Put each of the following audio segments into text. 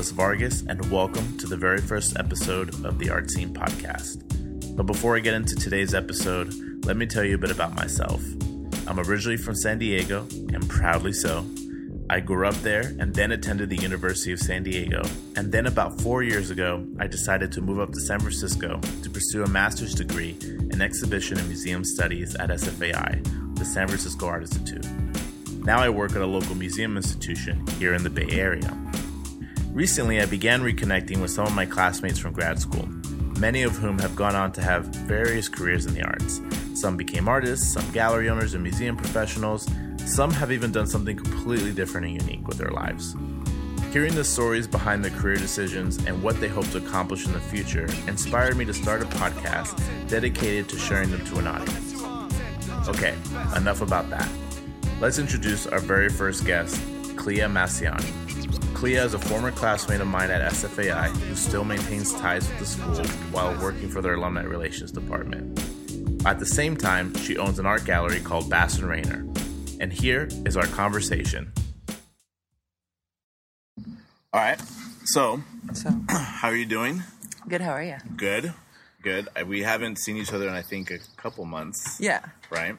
Nicholas Vargas, and welcome to the very first episode of the Art Scene Podcast. But before I get into today's episode, let me tell you a bit about myself. I'm originally from San Diego, and proudly so. I grew up there and then attended the University of San Diego, and then about 4 years ago, I decided to move up to San Francisco to pursue a master's degree in Exhibition and Museum Studies at SFAI, the San Francisco Art Institute. Now I work at a local museum institution here in the Bay Area. Recently, I began reconnecting with some of my classmates from grad school, many of whom have gone on to have various careers in the arts. Some became artists, some gallery owners and museum professionals. Some have even done something completely different and unique with their lives. Hearing the stories behind their career decisions and what they hope to accomplish in the future inspired me to start a podcast dedicated to sharing them to an audience. Okay, enough about that. Let's introduce our very first guest, Clea Massiani. Clea is a former classmate of mine at SFAI who still maintains ties with the school while working for their alumni relations department. At the same time, she owns an art gallery called Bass and Rainer. And here is our conversation. All right, so how are you doing? Good, how are you? Good. We haven't seen each other in, I think, a couple months. Yeah. Right?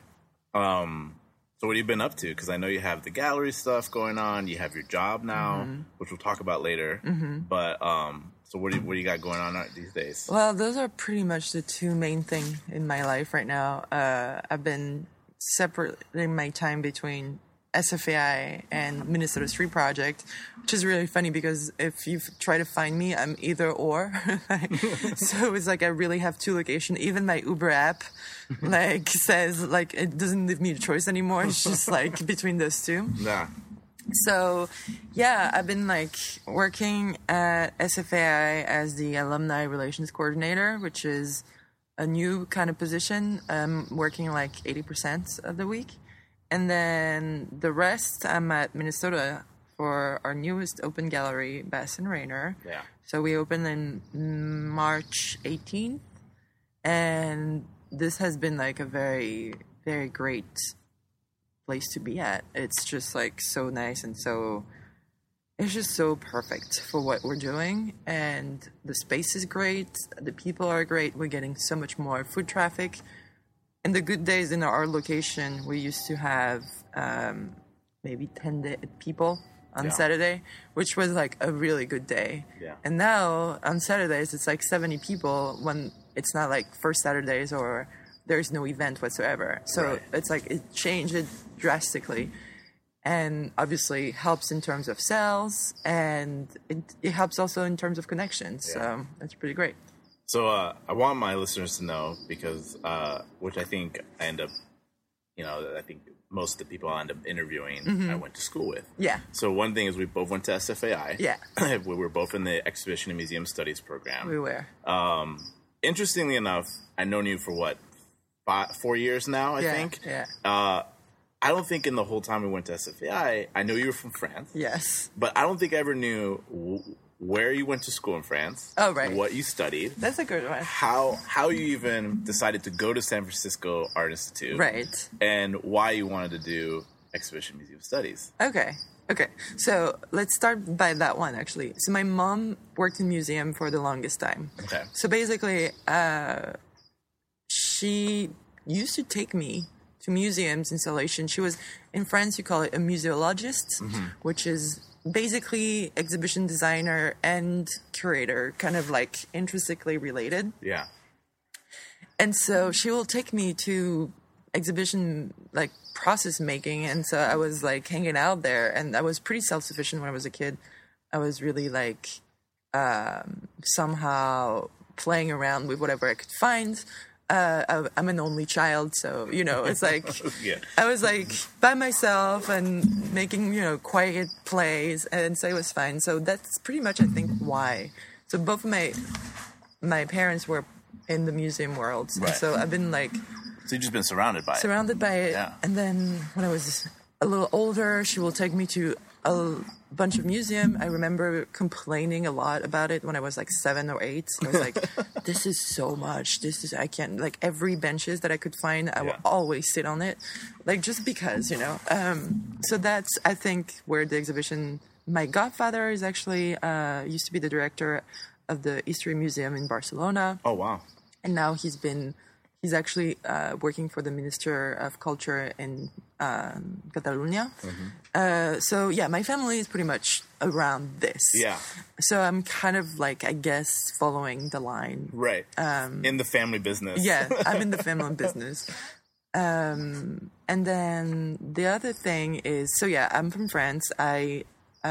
So what have you been up to? Because I know you have the gallery stuff going on. You have your job now, which we'll talk about later. But so what do you got going on these days? Well, those are pretty much the two main things in my life right now. I've been separating my time between SFAI and Minnesota Street Project, which is really funny because if you try to find me, I'm either or. So it's like I really have two locations. Even my Uber app says it doesn't leave me a choice anymore. It's just between those two. Yeah. So yeah, I've been working at SFAI as the Alumni Relations Coordinator, which is a new kind of position. I'm working 80% of the week. And then the rest, I'm at Minnesota for our newest open gallery, Bass and Rainer. Yeah. So we opened in March 18th. And this has been a very, very great place to be at. It's just so nice and it's just so perfect for what we're doing. And the space is great. The people are great. We're getting so much more foot traffic. In the good days in our location, we used to have maybe 10 people on Saturday, which was a really good day. Yeah. And now on Saturdays, it's 70 people when it's not first Saturdays or there's no event whatsoever. So It's it changed it drastically. And obviously helps in terms of sales, and it helps also in terms of connections. Yeah. So that's pretty great. So I want my listeners to know because, which I think I end up, I think most of the people I end up interviewing, I went to school with. Yeah. So one thing is we both went to SFAI. Yeah. We were both in the Exhibition and Museum Studies program. We were. Interestingly enough, I've known you for 4 years now, I think. Yeah. I don't think in the whole time we went to SFAI, I know you were from France. Yes. But I don't think I ever knew where you went to school in France. Oh, right. What you studied. That's a good one. How you even decided to go to San Francisco Art Institute. Right. And why you wanted to do Exhibition Museum Studies. Okay. So let's start by that one, actually. So my mom worked in museum for the longest time. Okay. So basically, she used to take me to museums, installation. She was, in France, you call it a museologist, which is basically exhibition designer and curator, kind of intrinsically related. Yeah. And so she will take me to exhibition process making, and so I was hanging out there, and I was pretty self-sufficient when I was a kid. I was really somehow playing around with whatever I could find. I'm an only child, so it's yeah. I was by myself and making quiet plays, and so it was fine. So that's pretty much I think why. So both of my parents were in the museum world, right. So I've been so you've just been surrounded by it. Yeah. And then when I was a little older, she will take me to a bunch of museum. I remember complaining a lot about it when I was 7 or 8. I was this is so much. I can't, every benches that I could find, I will always sit on it. Just because, So that's, I think, where the exhibition my godfather is actually used to be the director of the History Museum in Barcelona. Oh, wow. And now he's actually working for the Minister of Culture in Catalonia. So yeah, my family is pretty much around this. Yeah. So I'm kind of like, I guess, following the line. Right. In the family business. Yeah, I'm in the family business. And then the other thing is, so yeah, I'm from France. I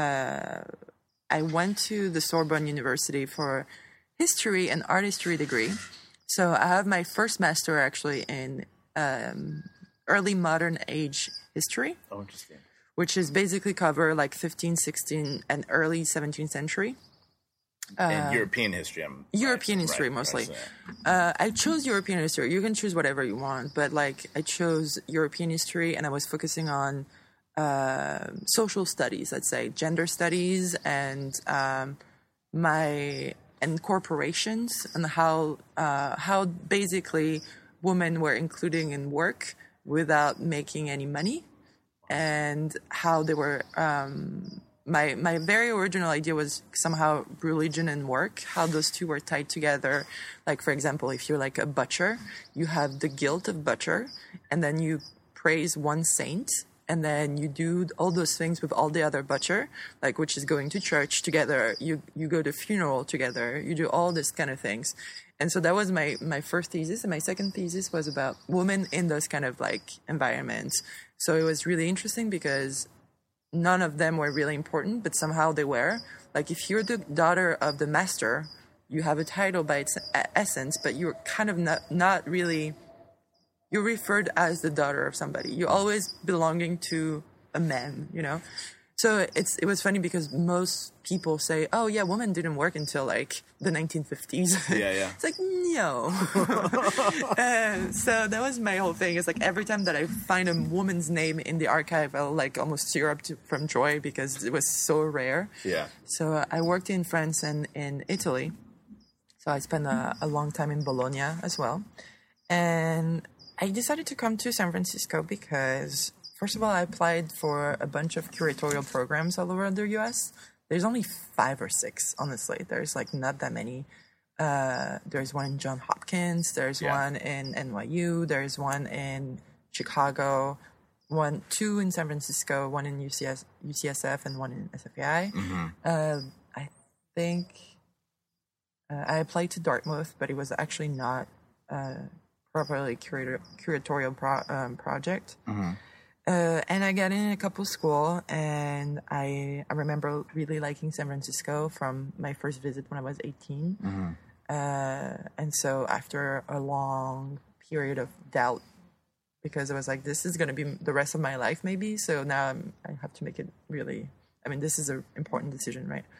went to the Sorbonne University for history and art history degree. So I have my first master actually in early modern age history. Oh, interesting. Which is basically cover like 15th, 16th, and early 17th century. And European history. European history, mostly. I chose European history. You can choose whatever you want, but like I chose European history, and I was focusing on social studies, let's say, gender studies, and corporations, and how basically women were including in work without making any money, and how they were. My very original idea was somehow religion and work, how those two were tied together. Like, for example, if you're like a butcher, you have the guilt of butcher, and then you praise one saint, and then you do all those things with all the other butcher, like which is going to church together, you go to funeral together, you do all this kind of things. And so that was my first thesis, and my second thesis was about women in those kind of like environments. So it was really interesting because none of them were really important, but somehow they were. Like, if you're the daughter of the master, you have a title by its essence, but you're kind of not really, you're referred as the daughter of somebody. You're always belonging to a man, you know? So it was funny because most people say, oh yeah, women didn't work until like the 1950s. Yeah. It's like, no. So that was my whole thing. It's like every time that I find a woman's name in the archive, I'll like almost tear up from joy because it was so rare. Yeah. So I worked in France and in Italy. So I spent a long time in Bologna as well. And I decided to come to San Francisco because, first of all, I applied for a bunch of curatorial programs all over the U.S. There's only 5 or 6, honestly. There's like not that many. There's one in Johns Hopkins. There's one in NYU. There's one in Chicago. 2 in San Francisco. One in UCSF and one in SFAI. I think I applied to Dartmouth, but it was actually not properly curatorial project. And I got in a couple school, and I remember really liking San Francisco from my first visit when I was 18. And so after a long period of doubt, because I was like, this is going to be the rest of my life maybe, so now I have to make it really, I mean, this is an important decision, right?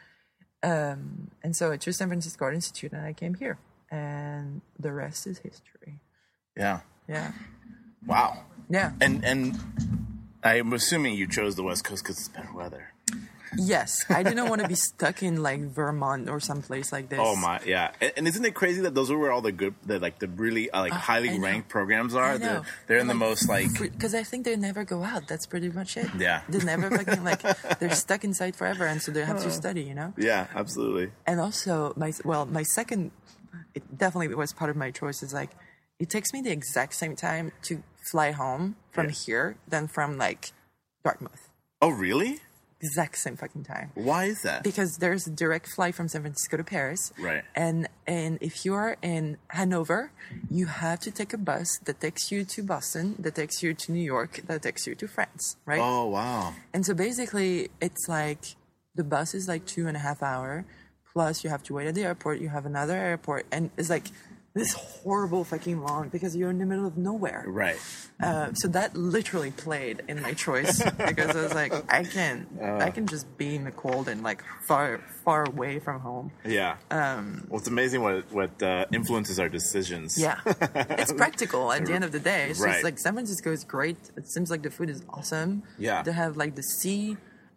And so I chose San Francisco Art Institute, and I came here, and the rest is history. Yeah. Wow. Yeah. And I'm assuming you chose the West Coast because it's better weather. Yes. I didn't want to be stuck in like Vermont or someplace like this. Oh my, yeah. And isn't it crazy that those are where all the good, the really highly ranked programs are? They're in the most like... Because I think they never go out. That's pretty much it. Yeah. They never fucking like, they're stuck inside forever, and so they have to study, you know? Yeah, absolutely. And also, my second, it definitely was part of my choice, is like, it takes me the exact same time to fly home from here than from like Dartmouth. Oh, really? Exact same fucking time. Why is that? Because there's a direct flight from San Francisco to Paris. Right. And if you are in Hanover, you have to take a bus that takes you to Boston, that takes you to New York, that takes you to France, right? Oh, wow. And so basically, it's like the bus is like 2.5 hours, plus you have to wait at the airport, you have another airport, and it's like this horrible fucking long because you're in the middle of nowhere. Right. So that literally played in my choice because I was like, I can just be in the cold and like far away from home. Yeah. Well, it's amazing what influences our decisions. Yeah. It's practical at the end of the day. It's Right. just like San Francisco is great. It seems like the food is awesome. Yeah. They have like the sea,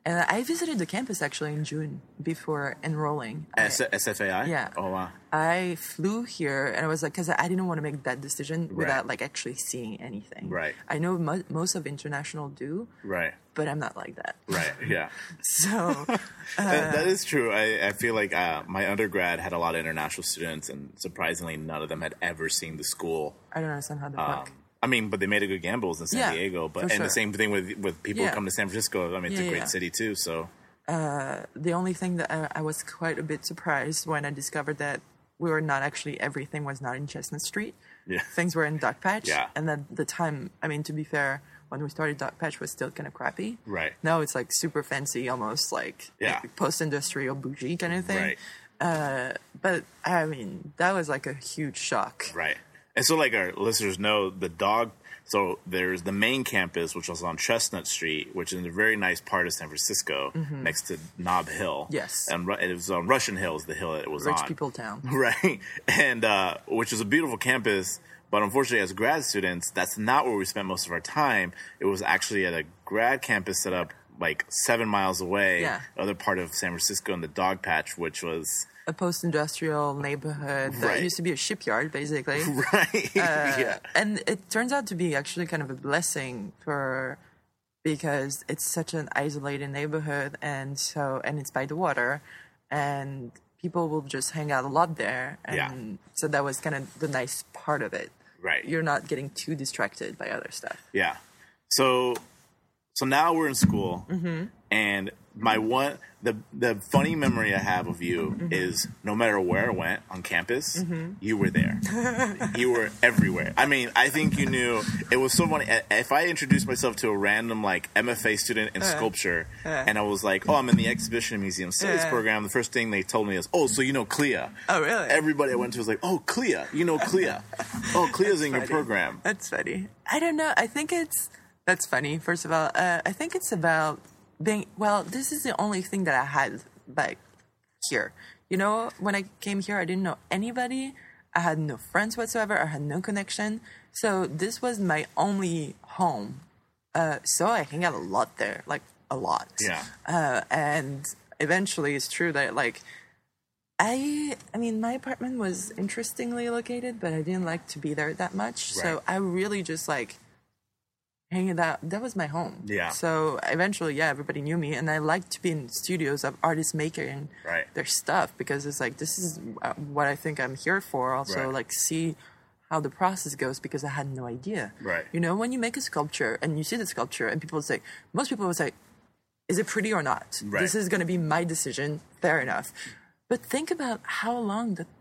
And I visited the campus actually in June before enrolling. SFAI? Yeah. Oh, wow. I flew here and I was like, because I didn't want to make that decision without like actually seeing anything. Right. I know most of international do. Right. But I'm not like that. Right, yeah. So. That is true. I feel like my undergrad had a lot of international students, and surprisingly, none of them had ever seen the school. I don't understand how that works. I mean, but they made a good gambles in San Diego. But and sure. the same thing with people who come to San Francisco. I mean, it's a great city too. So the only thing that I was quite a bit surprised when I discovered that we were not actually, everything was not in Chestnut Street. Yeah. Things were in Dogpatch. Yeah. And then the time, I mean, to be fair, when we started, Dogpatch was still kind of crappy. Right. Now it's like super fancy, almost like post-industrial bougie kind of thing. Right. But I mean, that was like a huge shock. Right. And so, like our listeners know, so there's the main campus, which was on Chestnut Street, which is in a very nice part of San Francisco, next to Nob Hill. Yes. And it was on Russian Hill is the hill it was on. Rich people town. Right. And which is a beautiful campus, but unfortunately as grad students, that's not where we spent most of our time. It was actually at a grad campus set up like 7 miles away, other part of San Francisco in the Dogpatch, which was a post-industrial neighborhood that used to be a shipyard, basically. Right. And it turns out to be actually kind of a blessing because it's such an isolated neighborhood, and it's by the water, and people will just hang out a lot there. And so that was kind of the nice part of it. Right. You're not getting too distracted by other stuff. Yeah. So now we're in school, and the funny memory I have of you is no matter where I went on campus, you were there. You were everywhere. I mean, I think you knew. It was so funny. If I introduced myself to a random like MFA student in sculpture, and I was like, "Oh, I'm in the exhibition and museum studies program," the first thing they told me is, "Oh, so you know Clea?" Oh, really? Everybody I went to was like, "Oh, Clea, you know Clea? Oh, Clea's in your program." That's funny. I don't know. I think that's funny. First of all, I think it's about being, this is the only thing that I had like here. You know, when I came here, I didn't know anybody. I had no friends whatsoever. I had no connection. So this was my only home. So I hang out a lot there, like a lot. Yeah. And eventually it's true that like, I mean, my apartment was interestingly located, but I didn't like to be there that much. Right. So I really just like, hanging out, that was my home. Yeah. So eventually, everybody knew me, and I liked to be in studios of artists making their stuff, because it's like, this is what I think I'm here for. Also, like, see how the process goes, because I had no idea. Right. You know, when you make a sculpture and you see the sculpture, and most people would say, is it pretty or not? Right. This is going to be my decision. Fair enough. But think about how long that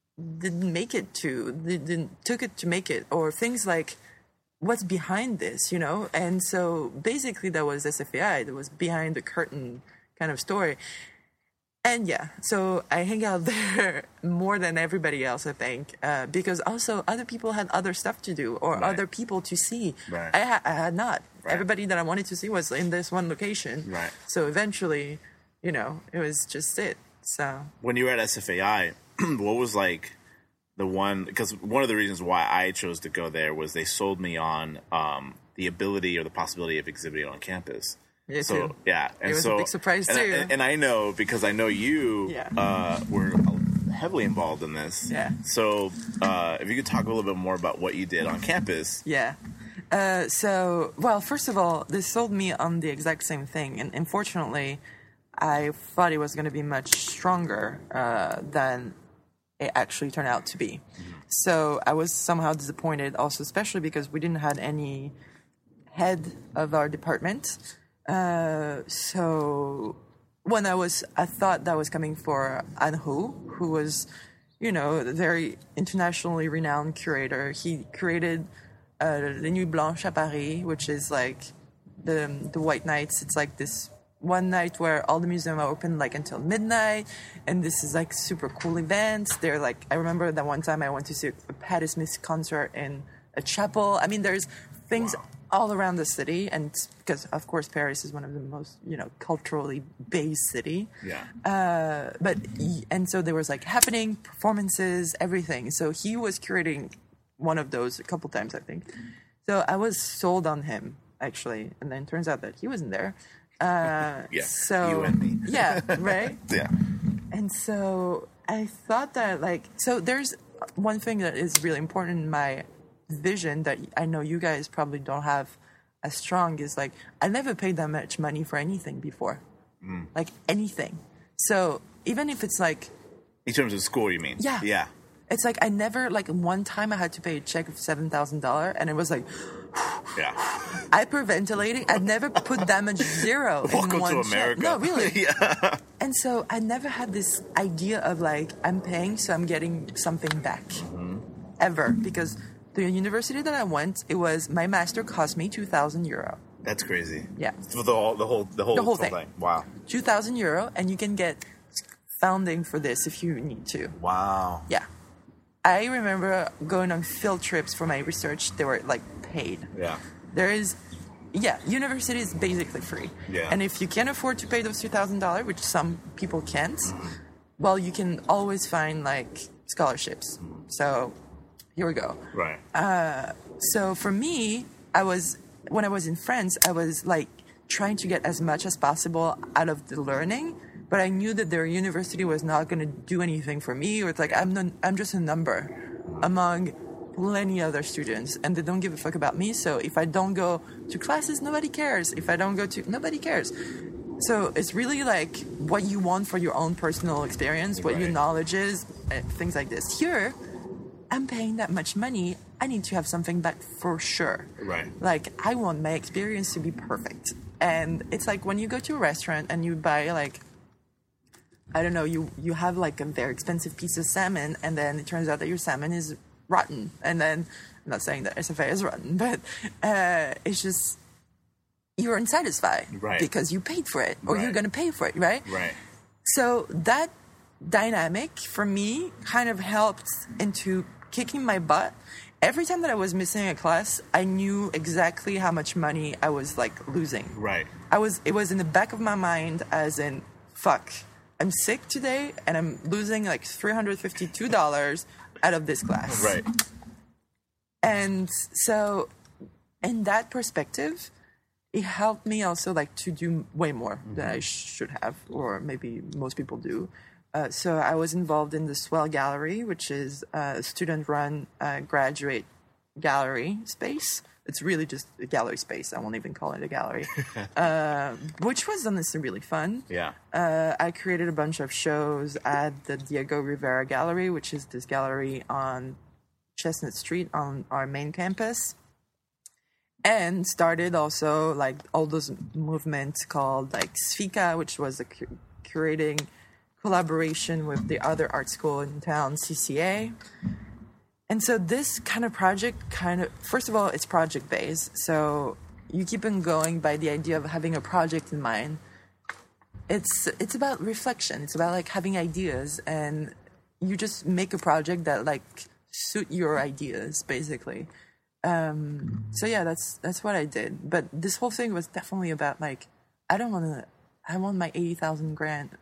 took it to make it, or things like, what's behind this, you know? And so basically that was SFAI, that was behind the curtain kind of story. And so I hang out there more than everybody else, I think, because also other people had other stuff to do, or other people to see. Right. I had not. Right. Everybody that I wanted to see was in this one location. Right. So eventually, you know, it was just it. So when you were at SFAI, what was like because one of the reasons why I chose to go there was they sold me on the ability or the possibility of exhibiting on campus. Me too. Yeah. And it was a big surprise too. And I know, because I know you were heavily involved in this. Yeah. So if you could talk a little bit more about what you did on campus. Yeah. First of all, they sold me on the exact same thing. And unfortunately, I thought it was going to be much stronger than it actually turned out to be. So I was somehow disappointed also, especially because we didn't have any head of our department. So when I thought that was coming for Anhu, who was, you know, a very internationally renowned curator. He created Les Nuits Blanches à Paris, which is like the White Nights. It's like this one night where all the museums are open like until midnight, and this is like super cool events. They're like, I remember that one time I went to see a Patti Smith concert in a chapel. I mean, there's things all around the city, and because of course Paris is one of the most, you know, culturally based city. Yeah. And so there was like happening, performances, everything. So he was curating one of those a couple times, I think. So I was sold on him actually, and then it turns out that he wasn't there. Yeah, So you and me. Yeah, right. Yeah. And so I thought that, like, so there's one thing that is really important in my vision that I know you guys probably don't have as strong is, like, I never paid that much money for anything before. Like, anything. So even if it's like, In terms of school, you mean? Yeah. Yeah. it's like I never, like, one time I had to pay a check of $7,000 and it was like, Yeah. hyperventilating. I'd never put that much zero Welcome in one to check. America. No, really. Yeah. And so I never had this idea of, like, I'm paying, so I'm getting something back. Ever. Because the university that I went, my master cost me €2,000. That's crazy. Yeah. For the whole thing. Wow. €2,000, and you can get funding for this if you need to. Wow. Yeah. I remember going on field trips for my research. They were, like, paid. Yeah. University is basically free. Yeah. And if you can't afford to pay those $2,000, which some people can't, well, you can always find, like, scholarships. So here we go. Right. So for me, when I was in France, I was, like, trying to get as much as possible out of the learning, but I knew that their university was not going to do anything for me, or it's like I'm just a number among plenty other students, and they don't give a fuck about me. So if I don't go to classes, nobody cares. If I don't go to, nobody cares. So it's really like what you want for your own personal experience, what your Right. knowledge is, things like this. Here, I'm paying that much money. I need to have something back for sure. Right. Like, I want my experience to be perfect. And it's like when you go to a restaurant and you buy, like, I don't know, you have, like, a very expensive piece of salmon, and then it turns out that your salmon is rotten. And then, I'm not saying that SFA is rotten, but it's just, you're unsatisfied. Right. Because you paid for it, or Right. you're going to pay for it, right? Right. So that dynamic for me kind of helped into kicking my butt. Every time that I was missing a class, I knew exactly how much money I was, like, losing. Right. It was in the back of my mind as in, fuck, I'm sick today and I'm losing like $352 out of this class. Right. And so in that perspective, it helped me also, like, to do way more than I should have, or maybe most people do. So I was involved in the Swell Gallery, which is a student-run graduate gallery space. It's really just a gallery space. I won't even call it a gallery, which was honestly really fun. Yeah. I created a bunch of shows at the Diego Rivera Gallery, which is this gallery on Chestnut Street on our main campus. And started also, like, all those movements called, like, SFICA, which was a curating collaboration with the other art school in town, CCA. And so this kind of project first of all, it's project-based. So you keep on going by the idea of having a project in mind. It's about reflection. It's about, like, having ideas, and you just make a project that, like, suit your ideas, basically. So yeah, that's what I did. But this whole thing was definitely about, like, I want my 80,000 grant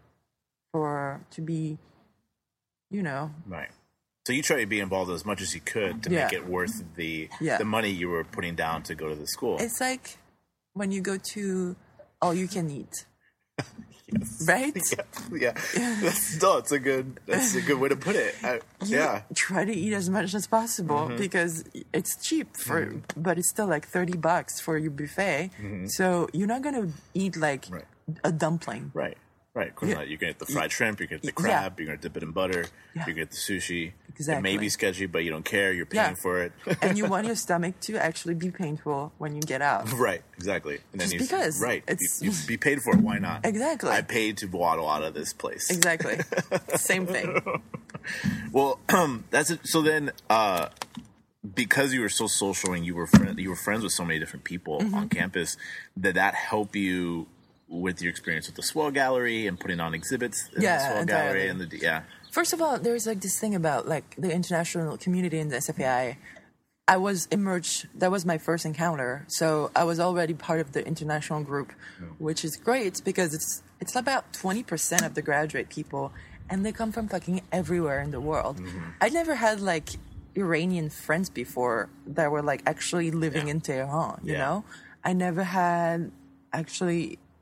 to be, you know. Right. So you try to be involved as much as you could to make it worth the money you were putting down to go to the school. It's like when you go to all you can eat. Yes. Right? Yeah. That's a good way to put it. Try to eat as much as possible because it's cheap but it's still like $30 for your buffet. So you're not gonna eat like a dumpling. Right. Of course not. You're gonna get the fried shrimp. You're gonna get the crab. You're gonna dip it in butter. Yeah. You're gonna get the sushi. Exactly. It may be sketchy, but you don't care. You're paying for it. And you want your stomach to actually be painful when you get out. Right. Exactly. And then you be paid for it. Why not? Exactly. I paid to waddle out of this place. Exactly. Same thing. Well, that's it. So then, because you were so social and you were friends with so many different people on campus, did that help you with your experience with the Swell Gallery and putting on exhibits in the Swell Gallery? And First of all, there's like this thing about like the international community in the SFAI. I was immersed. That was my first encounter, so I was already part of the international group, which is great because it's about 20% of the graduate people, and they come from fucking everywhere in the world. I never had like Iranian friends before that were like actually living in Tehran. You know, I never had actually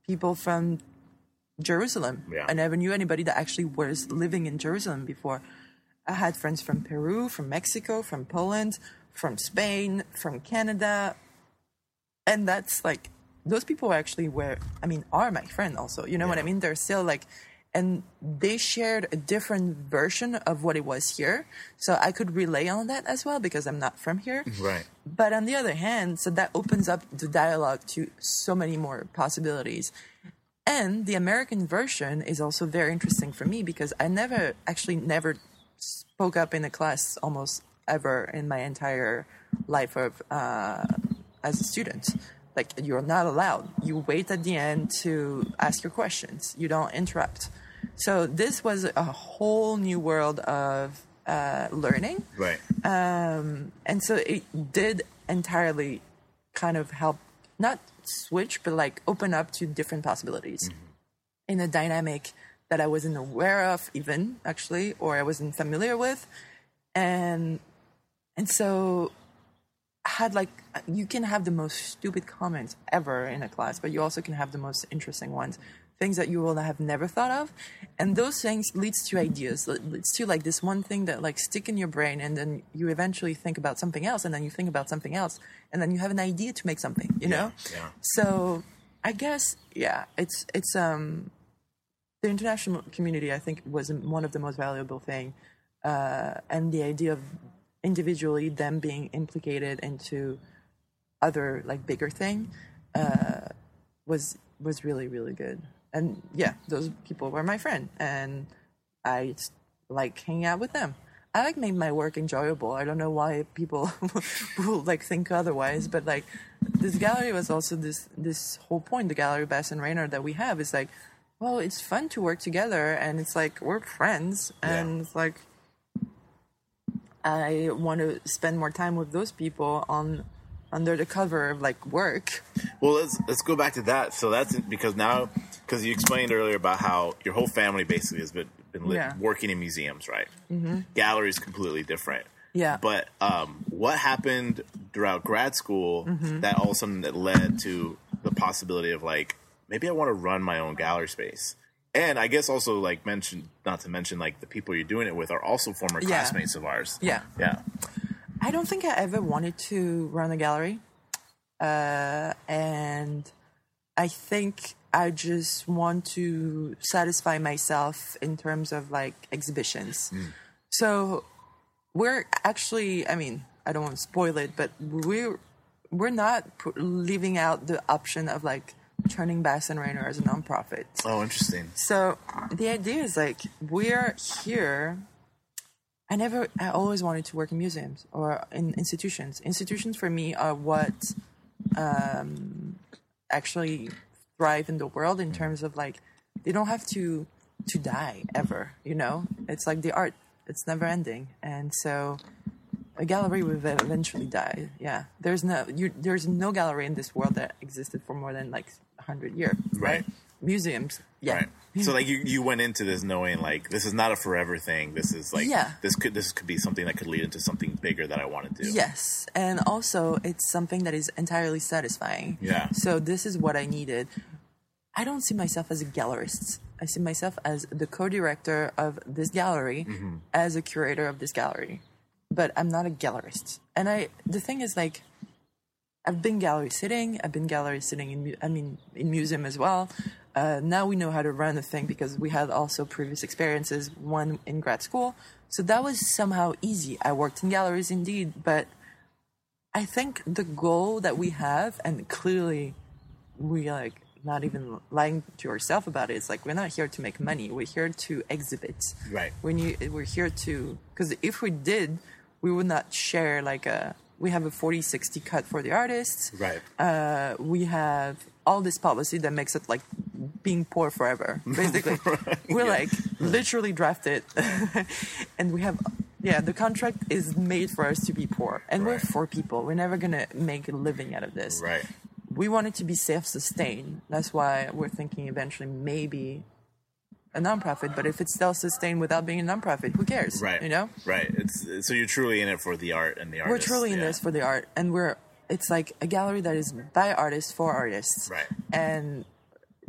people from Jerusalem. Yeah. I never knew anybody that actually was living in Jerusalem before. I had friends from Peru, from Mexico, from Poland, from Spain, from Canada. And that's like, those people actually are my friend also. You know what I mean? They're still like, and they shared a different version of what it was here. So I could relay on that as well because I'm not from here. Right. But on the other hand, so that opens up the dialogue to so many more possibilities. And the American version is also very interesting for me because I never spoke up in a class almost ever in my entire life of as a student. Like, you're not allowed. You wait at the end to ask your questions. You don't interrupt. So this was a whole new world of learning. Right. And so it did entirely kind of help, not switch, but like open up to different possibilities in a dynamic that I wasn't aware of even, actually, or I wasn't familiar with. And so I had like, you can have the most stupid comments ever in a class, but you also can have the most interesting ones, things that you will have never thought of. And those things leads to ideas, leads to like this one thing that like stick in your brain, and then you eventually think about something else, and then you think about something else, and then you have an idea to make something, you know? Yeah. So I guess, it's the international community, I think, was one of the most valuable thing. And the idea of individually them being implicated into other like bigger thing was really, really good. And those people were my friend, and I like hanging out with them. I like made my work enjoyable. I don't know why people will like think otherwise, but like this gallery was also this whole point. The gallery Bass and Raynor that we have is like, well, it's fun to work together, and it's like we're friends, and it's like I want to spend more time with those people under the cover of like work. Well, let's go back to that. So that's because you explained earlier about how your whole family basically has been working in museums, right? Mm-hmm. Galleries completely different. Yeah. But what happened throughout grad school that all of a sudden that led to the possibility of like, maybe I want to run my own gallery space? And I guess also like not to mention like the people you're doing it with are also former classmates of ours. Yeah. Yeah. I don't think I ever wanted to run a gallery. And I think I just want to satisfy myself in terms of like exhibitions. So we're actually, I mean, I don't want to spoil it, but we're not leaving out the option of like turning Bass and Raynor as a nonprofit. Oh, interesting. So the idea is like, we're here. I always wanted to work in museums or in institutions. Institutions for me are what actually thrive in the world in terms of like, they don't have to die ever, you know? It's like the art, it's never ending. And so a gallery will eventually die. Yeah. There's no gallery in this world that existed for more than like 100 years. Right. Museums. Yeah. Right. So like you went into this knowing like this is not a forever thing. This is like this could be something that could lead into something bigger that I want to do. Yes. And also it's something that is entirely satisfying. Yeah. So this is what I needed. I don't see myself as a gallerist. I see myself as the co-director of this gallery, as a curator of this gallery. But I'm not a gallerist. And the thing is like, I've been gallery sitting. I've been gallery sitting in museum as well. Now we know how to run the thing because we had also previous experiences, one in grad school. So that was somehow easy. I worked in galleries indeed, but I think the goal that we have, and clearly we like not even lying to ourselves about it, it's like we're not here to make money. We're here to exhibit. Right. We're here to, because if we did, we would not share like we have a 40-60 cut for the artists. Right. We have all this policy that makes it like being poor forever, basically. Right. We're like literally drafted. And we have, the contract is made for us to be poor. And we're 4 people. We're never going to make a living out of this. Right. We want it to be self-sustained. That's why we're thinking eventually maybe a nonprofit, but if it's self-sustained without being a nonprofit, who cares? Right. You know? Right. So you're truly in it for the art and the artists. We're truly in this for the art, and it's like a gallery that is by artists for artists. Right. And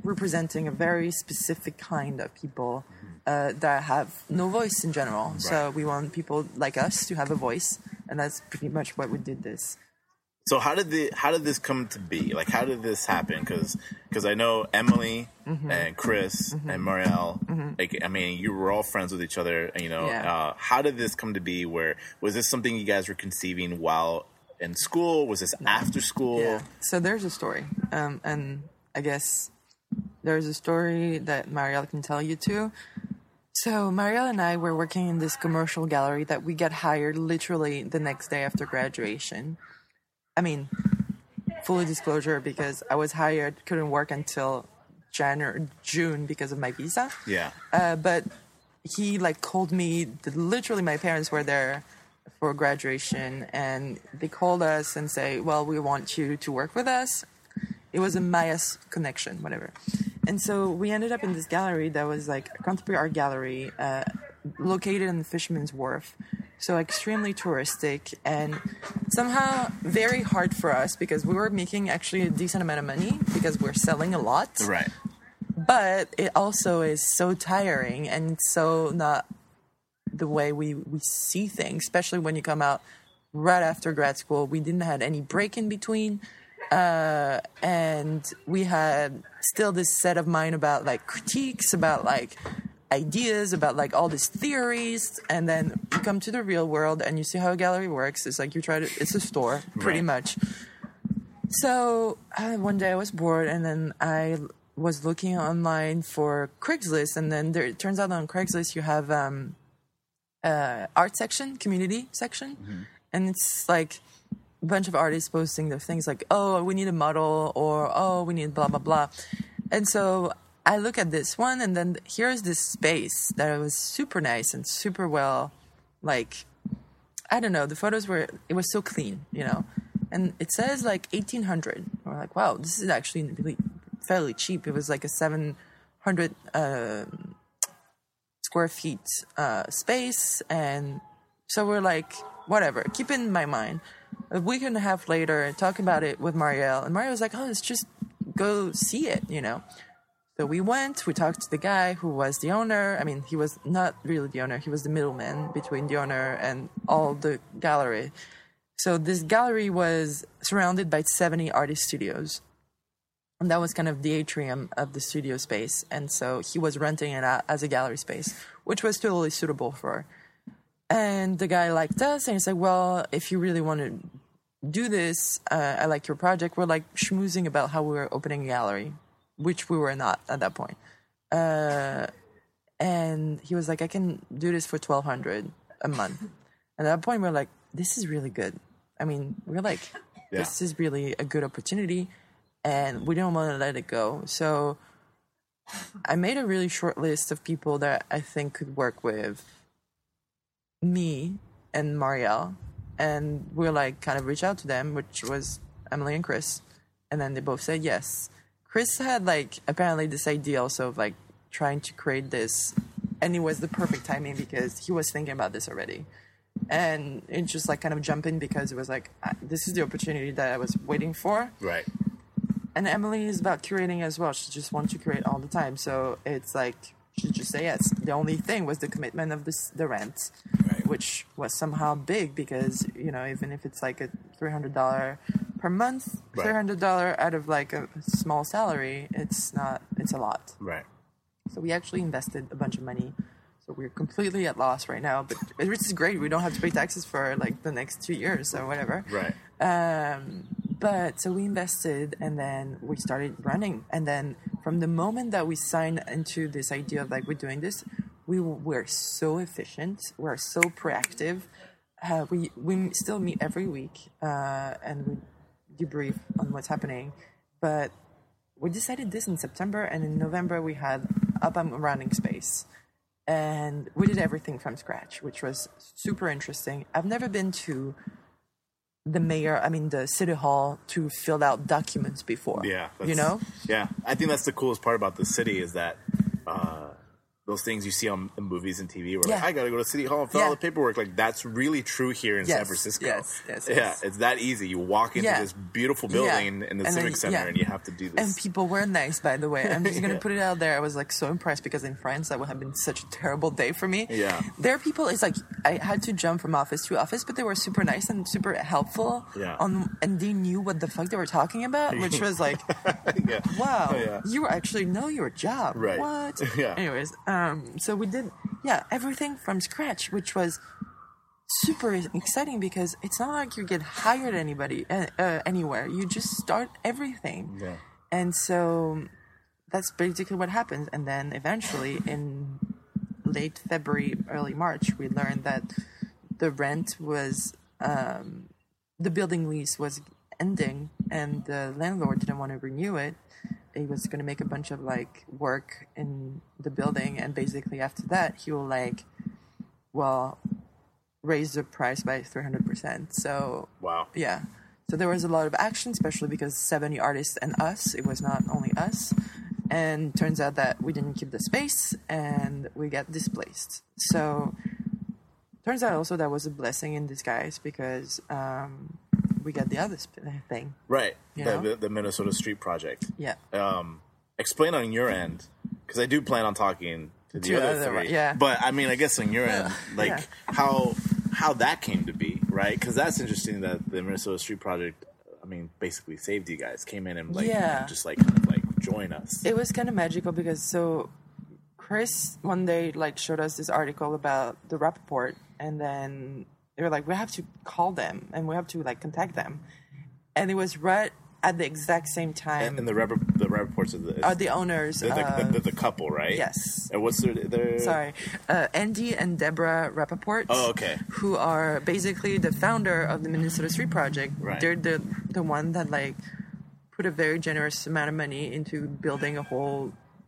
representing a very specific kind of people that have no voice in general. Right. So we want people like us to have a voice, and that's pretty much what we did this. So how did this come to be? Like, how did this happen? Because I know Emily and Chris and Marielle. Like, I mean, you were all friends with each other. You know, how did this come to be? Where was this something you guys were conceiving while in school? Was this after school? Yeah. So there's a story, and I guess there's a story that Marielle can tell you too. So Marielle and I were working in this commercial gallery that we got hired literally the next day after graduation. I mean, full disclosure, because I was hired, couldn't work until June because of my visa. Yeah. But he called me. Literally, my parents were there for graduation, and they called us and say, "Well, we want you to work with us." It was a Maya's connection, whatever. And so we ended up in this gallery that was a contemporary art gallery located in the Fisherman's Wharf. So extremely touristic and somehow very hard for us because we were making actually a decent amount of money because we're selling a lot. Right. But it also is so tiring and so not the way we see things, especially when you come out right after grad school. We didn't have any break in between. And we had still this set of mind about critiques, about ideas, about all these theories, and then you come to the real world and you see how a gallery works. It's it's a store pretty much. So one day I was bored, and then I was looking online for Craigslist, and then it turns out on Craigslist you have art section, community section, and it's a bunch of artists posting their things like, "Oh, we need a model," or "Oh, we need blah blah blah," and so I look at this one, and then here's this space that was super nice and super well, I don't know, the photos it was so clean, and it says 1,800. We're like, wow, this is actually really fairly cheap. It was a 700 square feet space, and so we're like, whatever, keep it in my mind. A week and a half later, talk about it with Marielle, and Marielle was like, oh, let's just go see it, So we went, we talked to the guy who was the owner. I mean, he was not really the owner. He was the middleman between the owner and all the gallery. So this gallery was surrounded by 70 artist studios. And that was kind of the atrium of the studio space. And so he was renting it out as a gallery space, which was totally suitable for. And the guy liked us, and he said, well, if you really want to do this, I like your project. We're schmoozing about how we were opening a gallery, which we were not at that point. And he was like, I can do this for $1,200 a month. And at that point, we're like, this is really good. I mean, we're like, this is really a good opportunity, and we don't want to let it go. So I made a really short list of people that I think could work with me and Marielle. And we're kind of reach out to them, which was Emily and Chris. And then they both said yes. Chris had apparently this idea also of trying to create this, and it was the perfect timing because he was thinking about this already, and it just kind of jumped in because it was this is the opportunity that I was waiting for. Right. And Emily is about curating as well. She just wants to curate all the time, so it's she just say yes. The only thing was the commitment of the rent, right, which was somehow big because even if it's a $300 per month, right, $300 out of a small salary, it's a lot. Right. So we actually invested a bunch of money. So we're completely at loss right now, but which is great. We don't have to pay taxes for the next 2 years or whatever. Right. But so we invested, and then we started running. And then from the moment that we signed into this idea of we're doing this, we were so efficient. We're so proactive. We still meet every week, and we debrief on what's happening. But we decided this in September, and in November we had up and running space. And we did everything from scratch, which was super interesting. I've never been to the city hall to fill out documents before. Yeah. You know? Yeah. I think that's the coolest part about the city is that those things you see on the movies and TV where Yeah. like, I gotta go to City Hall and fill out the paperwork. Like that's really true here in San Francisco. Yes. Yeah, it's that easy. You walk into this beautiful building in the And Civic then- Center and you have to do this. And people were nice, by the way. I'm just gonna put it out there. I was like so impressed because in France that would have been such a terrible day for me. Yeah. There are people. It's like I had to jump from office to office, but they were super nice and super helpful. Yeah. And they knew what the fuck they were talking about, which was like, yeah. wow, Yeah. you were actually know your job. Right. What? Yeah. Anyways, so we did everything from scratch, which was super exciting because it's not like you get hired anywhere. You just start everything. Yeah. And so that's basically what happens. And then eventually in late February, early March, we learned that the rent was, the building lease was ending and the landlord didn't want to renew it. He was going to make a bunch of like work in the building. And basically after that, he will raise the price by 300%. So Wow. yeah. So there was a lot of action, especially because 70 artists and us. It was not only us. And turns out that we didn't keep the space and we got displaced. So turns out also that was a blessing in disguise because we got the other thing. Right. You know? The Minnesota Street Project. Yeah. Explain on your end, because I do plan on talking to the To other other three. one, yeah. But I mean, I guess on your end, like Yeah. how that came to be, right? Because that's interesting that the Minnesota Street Project, I mean, basically saved you guys, came in and like just like kind of like join us. It was kind of magical because so Chris one day like showed us this article about the Rappaport, and then they were like, we have to call them and we have to like contact them, and it was right at the exact same time. And the Rappaports Are the owners? the couple, right? Yes. And what's their Sorry, Andy and Deborah Rappaport. Oh, okay. Who are basically the founder of the Minnesota Street Project. Right. They're the one that like put a very generous amount of money into building a whole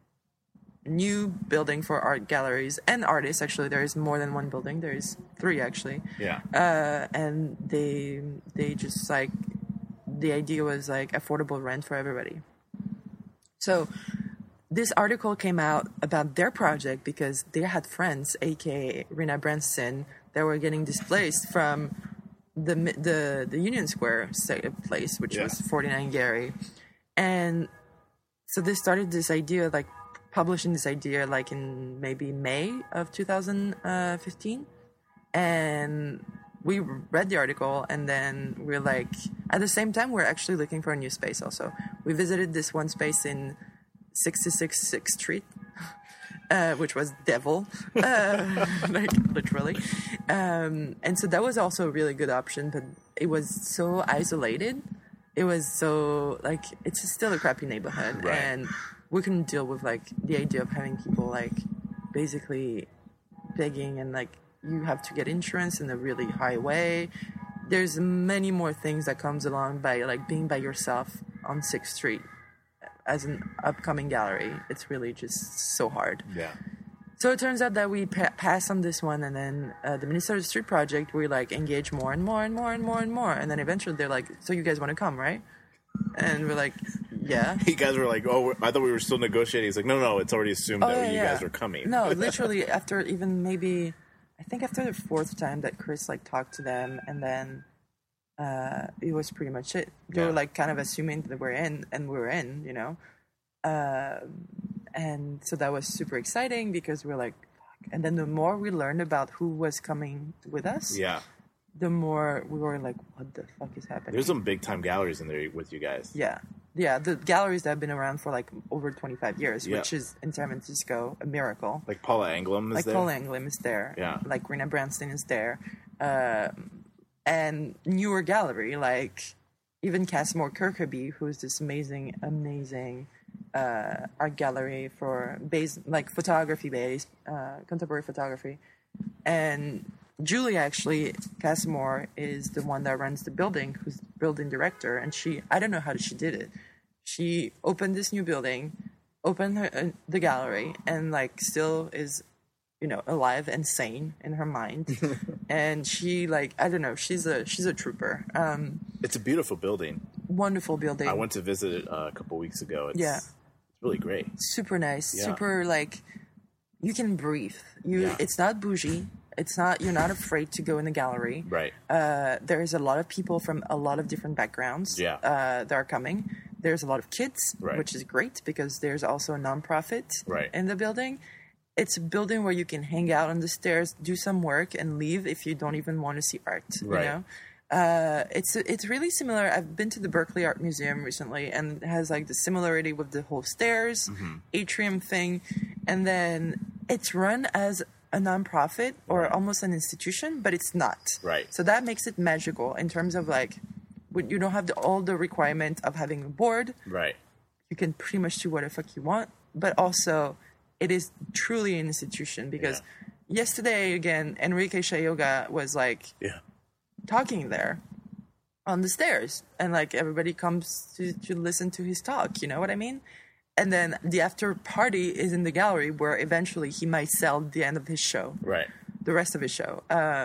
new building for art galleries and artists. Actually, there is more than one building. There is 3 actually. Yeah. And they just like, the idea was like affordable rent for everybody. So this article came out about their project because they had friends, aka Rena Branson, that were getting displaced from the Union Square place, which was 49 Gary. And so they started this idea, like publishing this idea like in maybe May of 2015. And we read the article, and then we're like, at the same time, we're actually looking for a new space also. We visited this one space in 66 6th Street, which was devil, like literally. And so that was also a really good option, but it was so isolated. It was so, like, it's still a crappy neighborhood. Right. And we couldn't deal with, like, the idea of having people, like, basically begging and, like, you have to get insurance in a really high way. There's many more things that comes along by like being by yourself on 6th Street as an upcoming gallery. It's really just so hard. Yeah. So it turns out that we pass on this one, and then the Minnesota Street Project, we like engage more and more and more and more and more, and then eventually they're like, "So you guys want to come, right?" And we're like, "Yeah." You guys were like, "Oh, I thought we were still negotiating." He's like, "No, it's already assumed that you guys were coming." No, literally after even maybe. I think after the 4th time that Chris like talked to them, and then it was pretty much it. They were like kind of assuming that we're in, and we were in, you know. And so that was super exciting because we were like, fuck. And then the more we learned about who was coming with us, the more we were like, what the fuck is happening? There's some big time galleries in there with you guys. Yeah, the galleries that have been around for like over 25 years, which is in San Francisco a miracle. Like Paula Anglem is there. Paula Anglem is there. Yeah. Like Rena Branson is there, and newer gallery like even Casimir Kirkby, who's this amazing art gallery for photography based contemporary photography, and Julie, actually, Casimir is the one that runs the building, who's the building director, and I don't know how she did it. She opened this new building, opened the gallery, and, like, still is, you know, alive and sane in her mind. And she, like, I don't know, she's a trooper. It's a beautiful building. Wonderful building. I went to visit it a couple weeks ago. It's really great. Super nice. Yeah. Super, like... you can breathe. It's not bougie. You're not afraid to go in the gallery. Right. There's a lot of people from a lot of different backgrounds that are coming. There's a lot of kids, which is great because there's also a nonprofit in the building. It's a building where you can hang out on the stairs, do some work, and leave if you don't even want to see art. Right. You know? It's really similar. I've been to the Berkeley Art Museum recently, and it has like the similarity with the whole stairs, atrium thing, and then it's run as a nonprofit or almost an institution, but it's not. Right. So that makes it magical in terms of like, you don't have all the requirement of having a board. Right. You can pretty much do what the fuck you want, but also it is truly an institution because yesterday again, Enrique Chayoga was like talking there on the stairs, and like everybody comes to listen to his talk. You know what I mean? And then the after party is in the gallery where eventually he might sell the end of his show. Right. The rest of his show.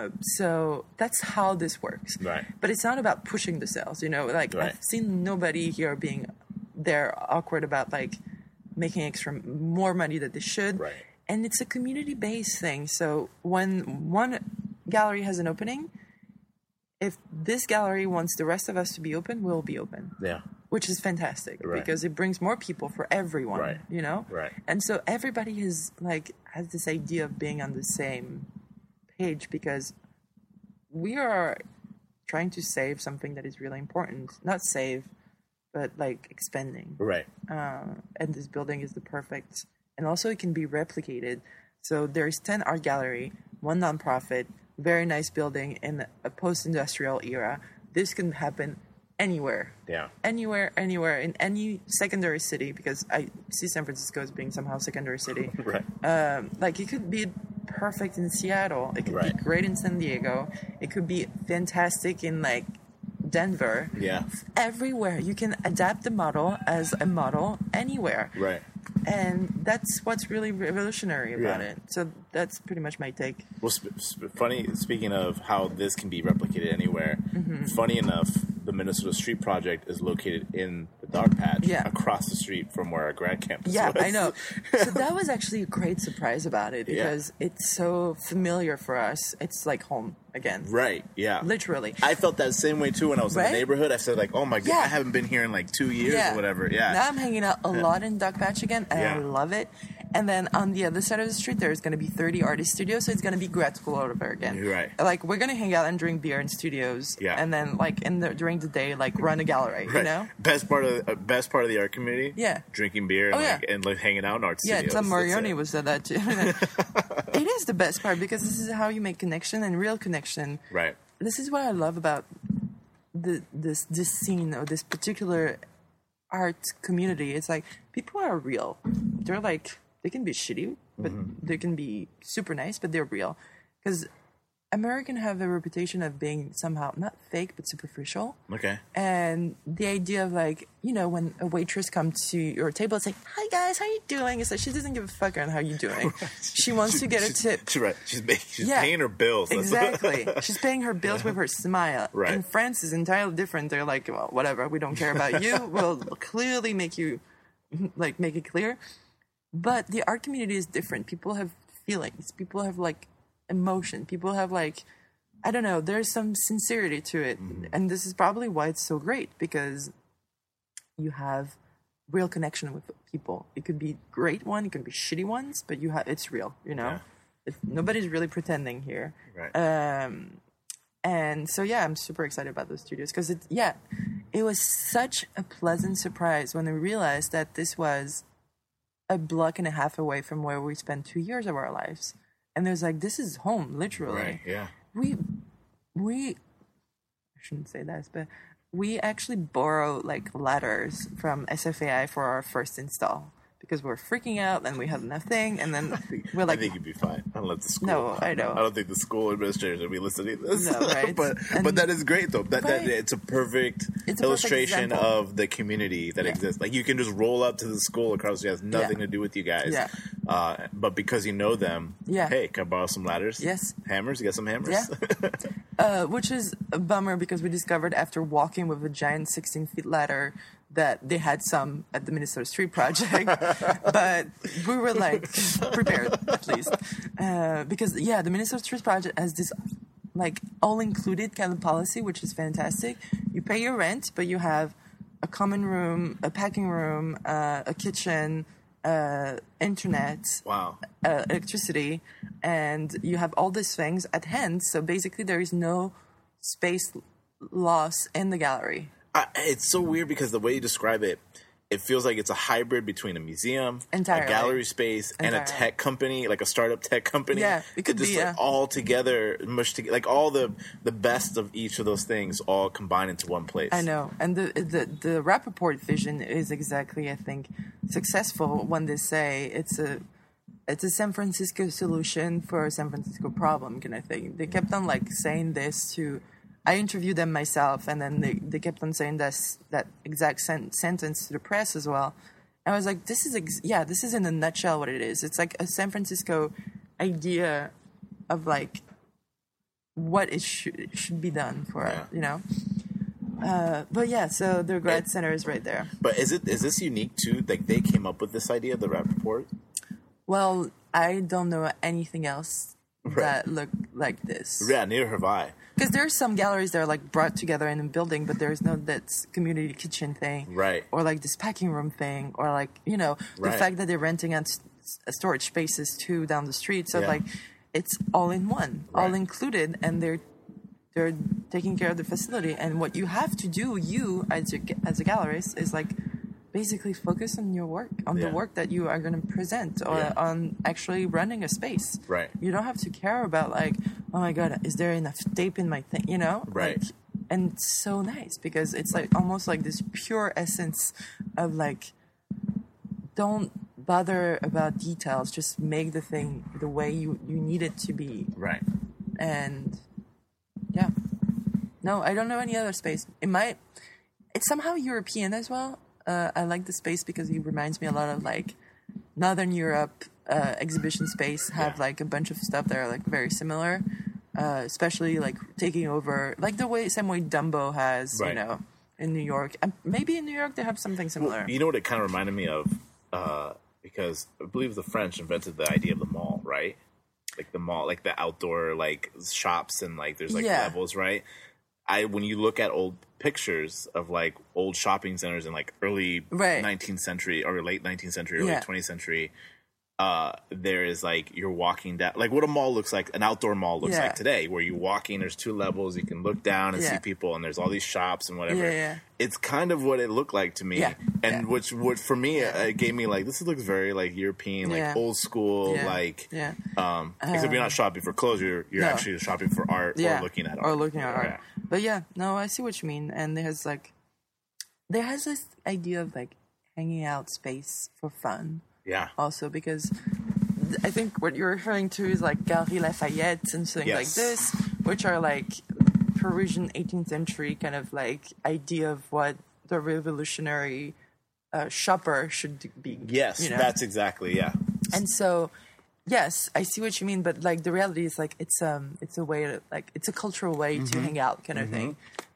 So that's how this works. Right. But it's not about pushing the sales, you know? Like, I've seen nobody here being they're awkward about, like, making more money than they should. Right. And it's a community-based thing. So when one gallery has an opening, if this gallery wants the rest of us to be open, we'll be open. Yeah. Which is fantastic because it brings more people for everyone, you know? Right. And so everybody has this idea of being on the same page because we are trying to save something that is really important. Not save, but like expanding. Right. And this building is the perfect, and also it can be replicated. So there's 10 art gallery, 1 nonprofit, very nice building in a post-industrial era. This can happen anywhere. Yeah. Anywhere, in any secondary city, because I see San Francisco as being somehow secondary city. Right. Like it could be perfect in Seattle. It could be great in San Diego. It could be fantastic in like Denver. Yeah. Everywhere. You can adapt the model as a model anywhere. Right. And that's what's really revolutionary about it. So that's pretty much my take. Well, funny, speaking of how this can be replicated anywhere, funny enough, the Minnesota Street Project is located in the Dog Patch across the street from where our grad campus was. Yeah, I know. So that was actually a great surprise about it because it's so familiar for us. It's like home again. Right, yeah. Literally. I felt that same way too when I was in the neighborhood. I said like, oh my God, I haven't been here in like 2 years or whatever. Yeah. Now I'm hanging out a lot in Dog Patch again, and I love it. And then on the other side of the street, there's going to be 30 artist studios, so it's going to be grad school all over again. Right. Like, we're going to hang out and drink beer in studios, and then, like, during the day, like, run a gallery, you know? Best part of the art community? Yeah. Drinking beer and hanging out in art studios. Yeah, Tom Marioni was said that, too. It is the best part, because this is how you make connection and real connection. Right. This is what I love about this scene, or this particular art community. It's like, people are real. They're like... They can be shitty, but they can be super nice, but they're real. Because Americans have a reputation of being somehow not fake, but superficial. Okay. And the idea of like, you know, when a waitress comes to your table, it's like, "Hi guys, how you doing?" It's like she doesn't give a fuck on how you doing. She wants to get a tip. She's paying her bills. Exactly. She's paying her bills with her smile. Right. In France, is entirely different. They're like, well, whatever. We don't care about you. We'll clearly make you, like, make it clear. But the art community is different. People have feelings. People have, like, emotion. People have, like, I don't know, there's some sincerity to it. And this is probably why it's so great, because you have real connection with people. It could be great one, it could be shitty ones, but it's real, you know? Yeah. Nobody's really pretending here. Right. And so, yeah, I'm super excited about those studios, because it was such a pleasant surprise when I realized that this was a block and a half away from where we spent 2 years of our lives. And there's like, this is home, literally. Right, yeah. We I shouldn't say this, but we actually borrow like ladders from SFAI for our first install. Because we're freaking out and we have nothing, and then we're like, I think you'd be fine. I don't let the school. No, I know. I don't think the school administrators will be listening to this. No, right? but that is great though. That it's a perfect illustration of the community that exists. Like you can just roll up to the school across the street, has nothing to do with you guys. Yeah. But because you know them, hey, can I borrow some ladders? Yes. Hammers? You got some hammers? Yeah. Which is a bummer because we discovered after walking with a giant 16-foot ladder that they had some at the Minnesota Street Project, but we were like prepared at least because the Minnesota Street Project has this like all-included kind of policy, which is fantastic. You pay your rent, but you have a common room, a packing room, a kitchen, internet, electricity, and you have all these things at hand. So basically, there is no space loss in the gallery. It's so weird because the way you describe it, it feels like it's a hybrid between a museum, Entirely. a gallery space, and a tech company, like a startup tech company. Yeah, it could just be, like all together, mushed together, like all the best of each of those things all combined into one place. I know, and the Rappaport vision is exactly, I think, successful when they say it's a San Francisco solution for a San Francisco problem kind of thing. They kept on like saying this to. I interviewed them myself, and then they kept on saying that exact sentence to the press as well. And I was like, this is in a nutshell what it is. It's like a San Francisco idea of like what it should be done for, you know. But yeah, so the Grad Center is right there. But is this unique too? Like they came up with this idea, the Rappaport? Well, I don't know anything else that look like this. Yeah, neither have I. Because there's some galleries that are like brought together in a building, but there's no that's community kitchen thing, right? Or like this packing room thing, or like the fact that they're renting out storage spaces too down the street. So like it's all in one, all included, and they're taking care of the facility. And what you have to do, you as a gallerist, is like basically focus on your work, on the work that you are going to present, or on actually running a space. Right. You don't have to care about like, oh my God, is there enough tape in my thing? You know? Right. Like, and it's so nice because it's like almost like this pure essence of like, don't bother about details, just make the thing the way you need it to be. Right. And yeah. No, I don't know any other space. It's somehow European as well. I like the space because it reminds me a lot of like Northern Europe exhibition space have like a bunch of stuff that are like very similar, especially like taking over like same way Dumbo has, you know, in New York. Maybe in New York they have something similar. Well, you know what it kind of reminded me of? Because I believe the French invented the idea of the mall, right? Like the mall, like the outdoor like shops and like there's like levels, right? When you look at old pictures of like old shopping centers in like early 19th century or late 19th century, early 20th century, there is like you're walking down, like what a mall looks like, an outdoor mall looks like today, where you walk in, there's 2 levels, you can look down and see people, and there's all these shops and whatever. It's kind of what it looked like to me, and which for me it gave me like, this looks very like European, like old school, like except you're not shopping for clothes, you're actually shopping for art or looking at art. But no, I see what you mean. And there has this idea of like hanging out space for fun. Yeah. Also, because I think what you're referring to is like Galerie Lafayette and things like this, which are like Parisian 18th century kind of like idea of what the revolutionary shopper should be. Yes, that's exactly, And so, yes, I see what you mean, but like the reality is like it's a way to like it's a cultural way to hang out kind of thing.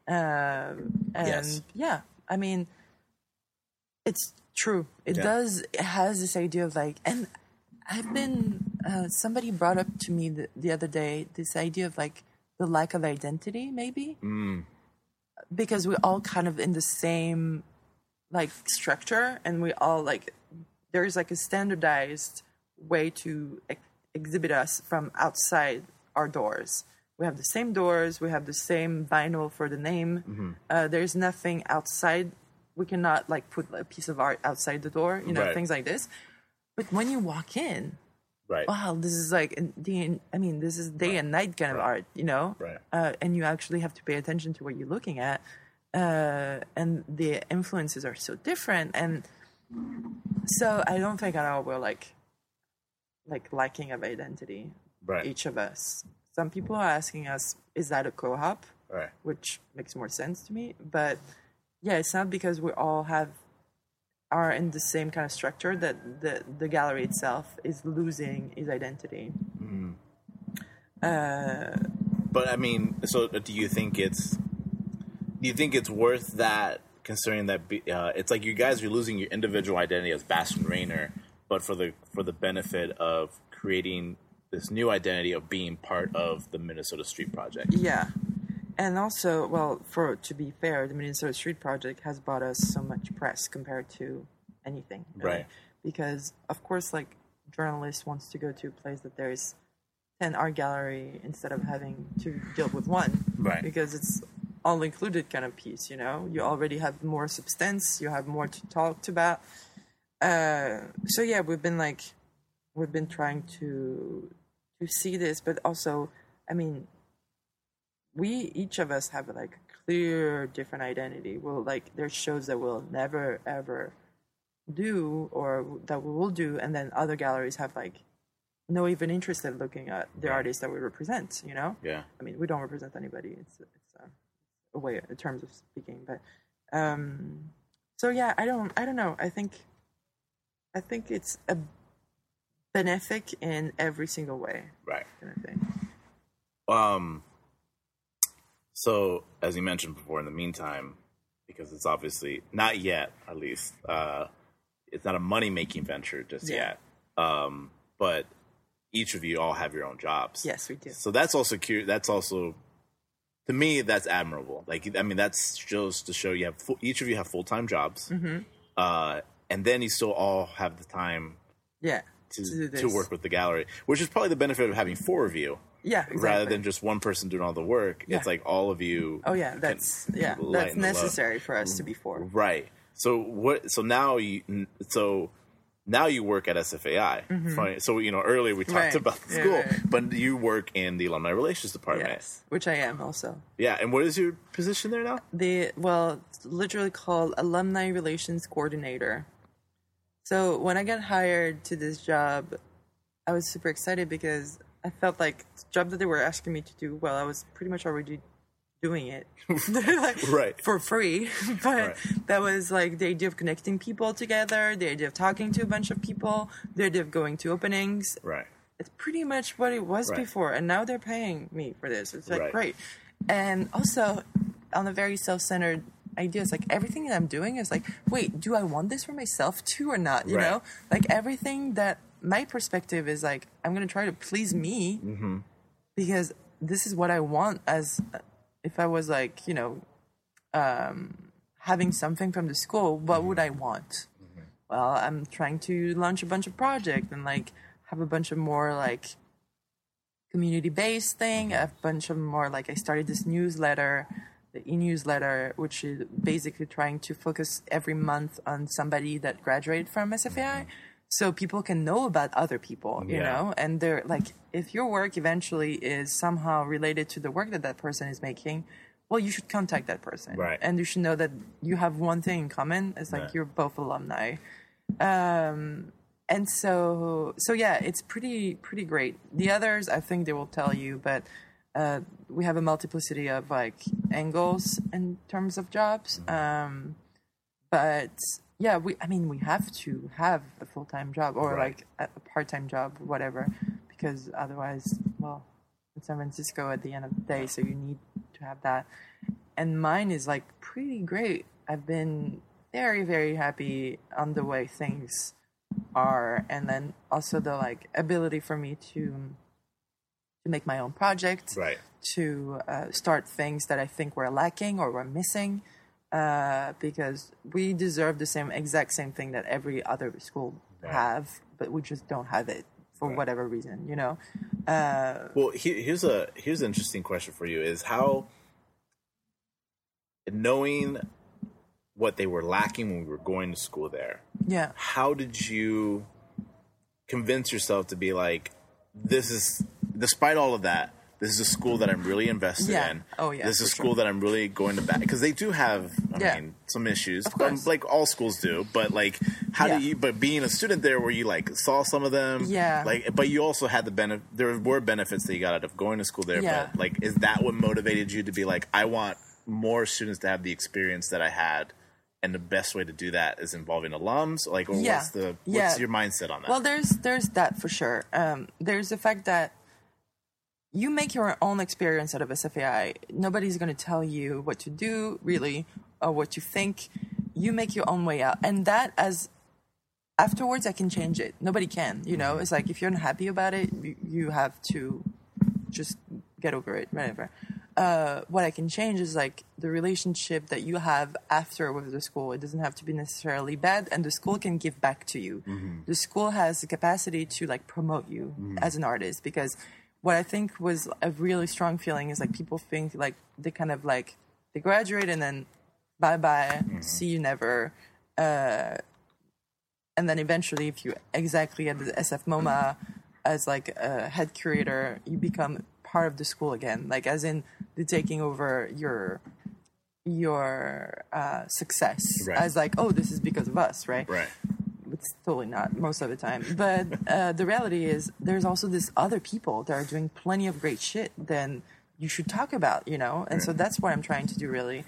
I mean, it's true. It has this idea of like, and I've been somebody brought up to me the other day this idea of like the lack of identity, maybe because we're all kind of in the same like structure, and we all like there's like a standardized way to exhibit us from outside our doors. We have the same doors, we have the same vinyl for the name. There's nothing outside. We cannot like put a piece of art outside the door, things like this. But when you walk in, wow, this is like this is day and night kind of art, and you actually have to pay attention to what you're looking at, and the influences are so different, and so I don't think at all we're like lacking of identity, each of us. Some people are asking us, is that a co-op? Which makes more sense to me, but yeah, it's not because we all are in the same kind of structure that the gallery itself is losing its identity. But I mean, so do you think it's worth that considering that it's like you guys are losing your individual identity as Bastion Rainer, but for the benefit of creating this new identity of being part of the Minnesota Street Project. Yeah. And also, well, to be fair, the Minnesota Street Project has bought us so much press compared to anything. Right. Because, of course, like, journalist wants to go to a place that there's 10 art gallery instead of having to deal with one. Right. Because it's all-included kind of piece, you know? You already have more substance. You have more to talk about. So, yeah, we've been trying to see this, but also, I mean, each of us have like a clear different identity. There's shows that we'll never ever do or that we will do, and then other galleries have like no even interest in looking at the artists that we represent, you know? Yeah. I mean, we don't represent anybody. It's a way in terms of speaking, but so yeah, I don't know. I think it's a benefic in every single way. Right. Kind of thing. So, as you mentioned before, in the meantime, because it's obviously not yet, at least, it's not a money-making venture just yet. But each of you all have your own jobs. Yes, we do. So that's also cute. That's also, to me, that's admirable. Like, I mean, that's just to show you have each of you have full-time jobs, and then you still all have the time. Yeah. To work with the gallery, which is probably the benefit of having four of you. Yeah, exactly. Rather than just one person doing all the work. Yeah. It's like all of you. Oh yeah, that's necessary for us to be four. Right. So now you work at SFAI. Mm-hmm. So earlier we talked about the school, but you work in the alumni relations department. Yes, which I am also. Yeah, and what is your position there now? It's literally called alumni relations coordinator. So when I got hired to this job, I was super excited because I felt like the job that they were asking me to do, well, I was pretty much already doing it right. for free. But that was like the idea of connecting people together, the idea of talking to a bunch of people, the idea of going to openings. Right. It's pretty much what it was before. And now they're paying me for this. It's like, great. And also on a very self-centered ideas, like everything that I'm doing is like, wait, do I want this for myself too or not? You know, like everything that my perspective is like, I'm going to try to please me because this is what I want. As if I was like, having something from the school, what would I want? Well, I'm trying to launch a bunch of projects and like have a bunch of more like community-based thing, a bunch of more like I started this newsletter, the e-newsletter, which is basically trying to focus every month on somebody that graduated from SFAI so people can know about other people, you know? And they're like, if your work eventually is somehow related to the work that person is making, well, you should contact that person. Right. And you should know that you have one thing in common. It's like you're both alumni. And so yeah, it's pretty great. The others, I think they will tell you, but we have a multiplicity of like angles in terms of jobs. But yeah, we have to have a full-time job or like a part-time job, whatever, because otherwise, well, in San Francisco at the end of the day, so you need to have that. And mine is like pretty great. I've been very, very happy on the way things are, and then also the like ability for me to make my own project, to start things that I think we're lacking or we're missing, because we deserve the exact same thing that every other school have, but we just don't have it for whatever reason, you know. Well, here's an interesting question for you: is how, knowing what they were lacking when we were going to school there, how did you convince yourself to be like, this is, despite all of that, this is a school that I'm really invested in. Oh, yeah. This is a school that I'm really going to back, because they do have, I mean, some issues, like all schools do. But like, how do you? But being a student there, where you like saw some of them, like, but you also had the benefit. There were benefits that you got out of going to school there. But like, is that what motivated you to be like, I want more students to have the experience that I had? And the best way to do that is involving alums, like, or what's your mindset on that? Well, there's that for sure. There's the fact that you make your own experience out of SFAI. Nobody's going to tell you what to do, really, or what to think. You make your own way out. And that, as afterwards, I can change it. Nobody can, you know? It's like, if you're unhappy about it, you have to just get over it, whatever. What I can change is, like, the relationship that you have after with the school. It doesn't have to be necessarily bad, and the school can give back to you. The school has the capacity to, like, promote you as an artist, because what I think was a really strong feeling is, like, people think, like, they kind of, like, they graduate and then bye-bye, see you never. And then eventually, if you exactly at the SF MoMA as, like, a head curator, you become part of the school again. Like, as in, the taking over your success. Right. As, like, oh, this is because of us, right? Right. It's totally not most of the time. But the reality is there's also this other people that are doing plenty of great shit then you should talk about, you know? And so that's what I'm trying to do, really.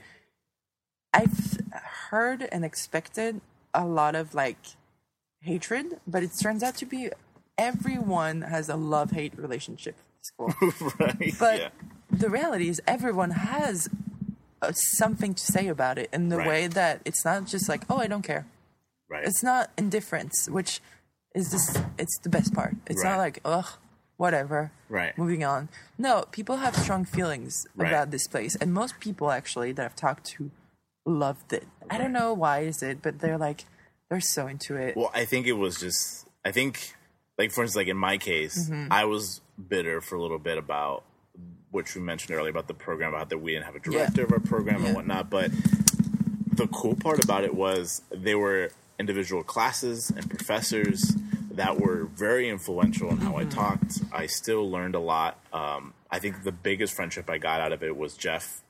I've heard and expected a lot of, like, hatred, but it turns out to be everyone has a love-hate relationship with school. Right. But the reality is everyone has something to say about it in the way that it's not just like, oh, I don't care. Right. It's not indifference, which is just, it's the best part. It's not like, ugh, whatever. Right. Moving on. No, people have strong feelings about this place. And most people, actually, that I've talked to loved it. I don't know why is it, but they're like, they're so into it. Well, I think it was just, like, for instance, like in my case, I was bitter for a little bit about, which we mentioned earlier, about the program, about that we didn't have a director of our program and whatnot. But the cool part about it was they were individual classes and professors that were very influential in how I talked. I still learned a lot. I think the biggest friendship I got out of it was Jeff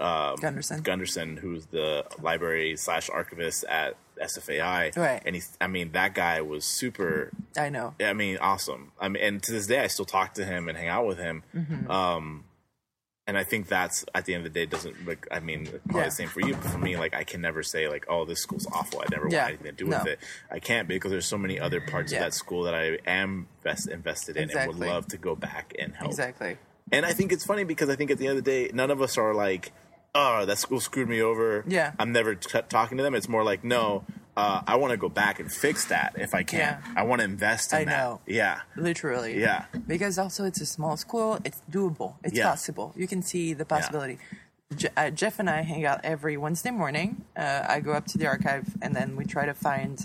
Gunderson, who's the library/archivist at SFAI. Right. And that guy was super. I know. I mean, awesome. I mean, and to this day, I still talk to him and hang out with him. And I think that's, at the end of the day, doesn't, like, I mean, probably the same for you, but for me, like, I can never say, like, oh, this school's awful. I never want anything to do with it. I can't, because there's so many other parts of that school that I am invested in and would love to go back and help. Exactly. And I think it's funny, because I think at the end of the day, none of us are like, oh, that school screwed me over. Yeah. I'm never talking to them. It's more like, no, I want to go back and fix that if I can. Yeah. I want to invest in that. I know. Yeah. Literally. Yeah. Because also it's a small school. It's doable. It's possible. You can see the possibility. Yeah. Jeff and I hang out every Wednesday morning. I go up to the archive, and then we try to find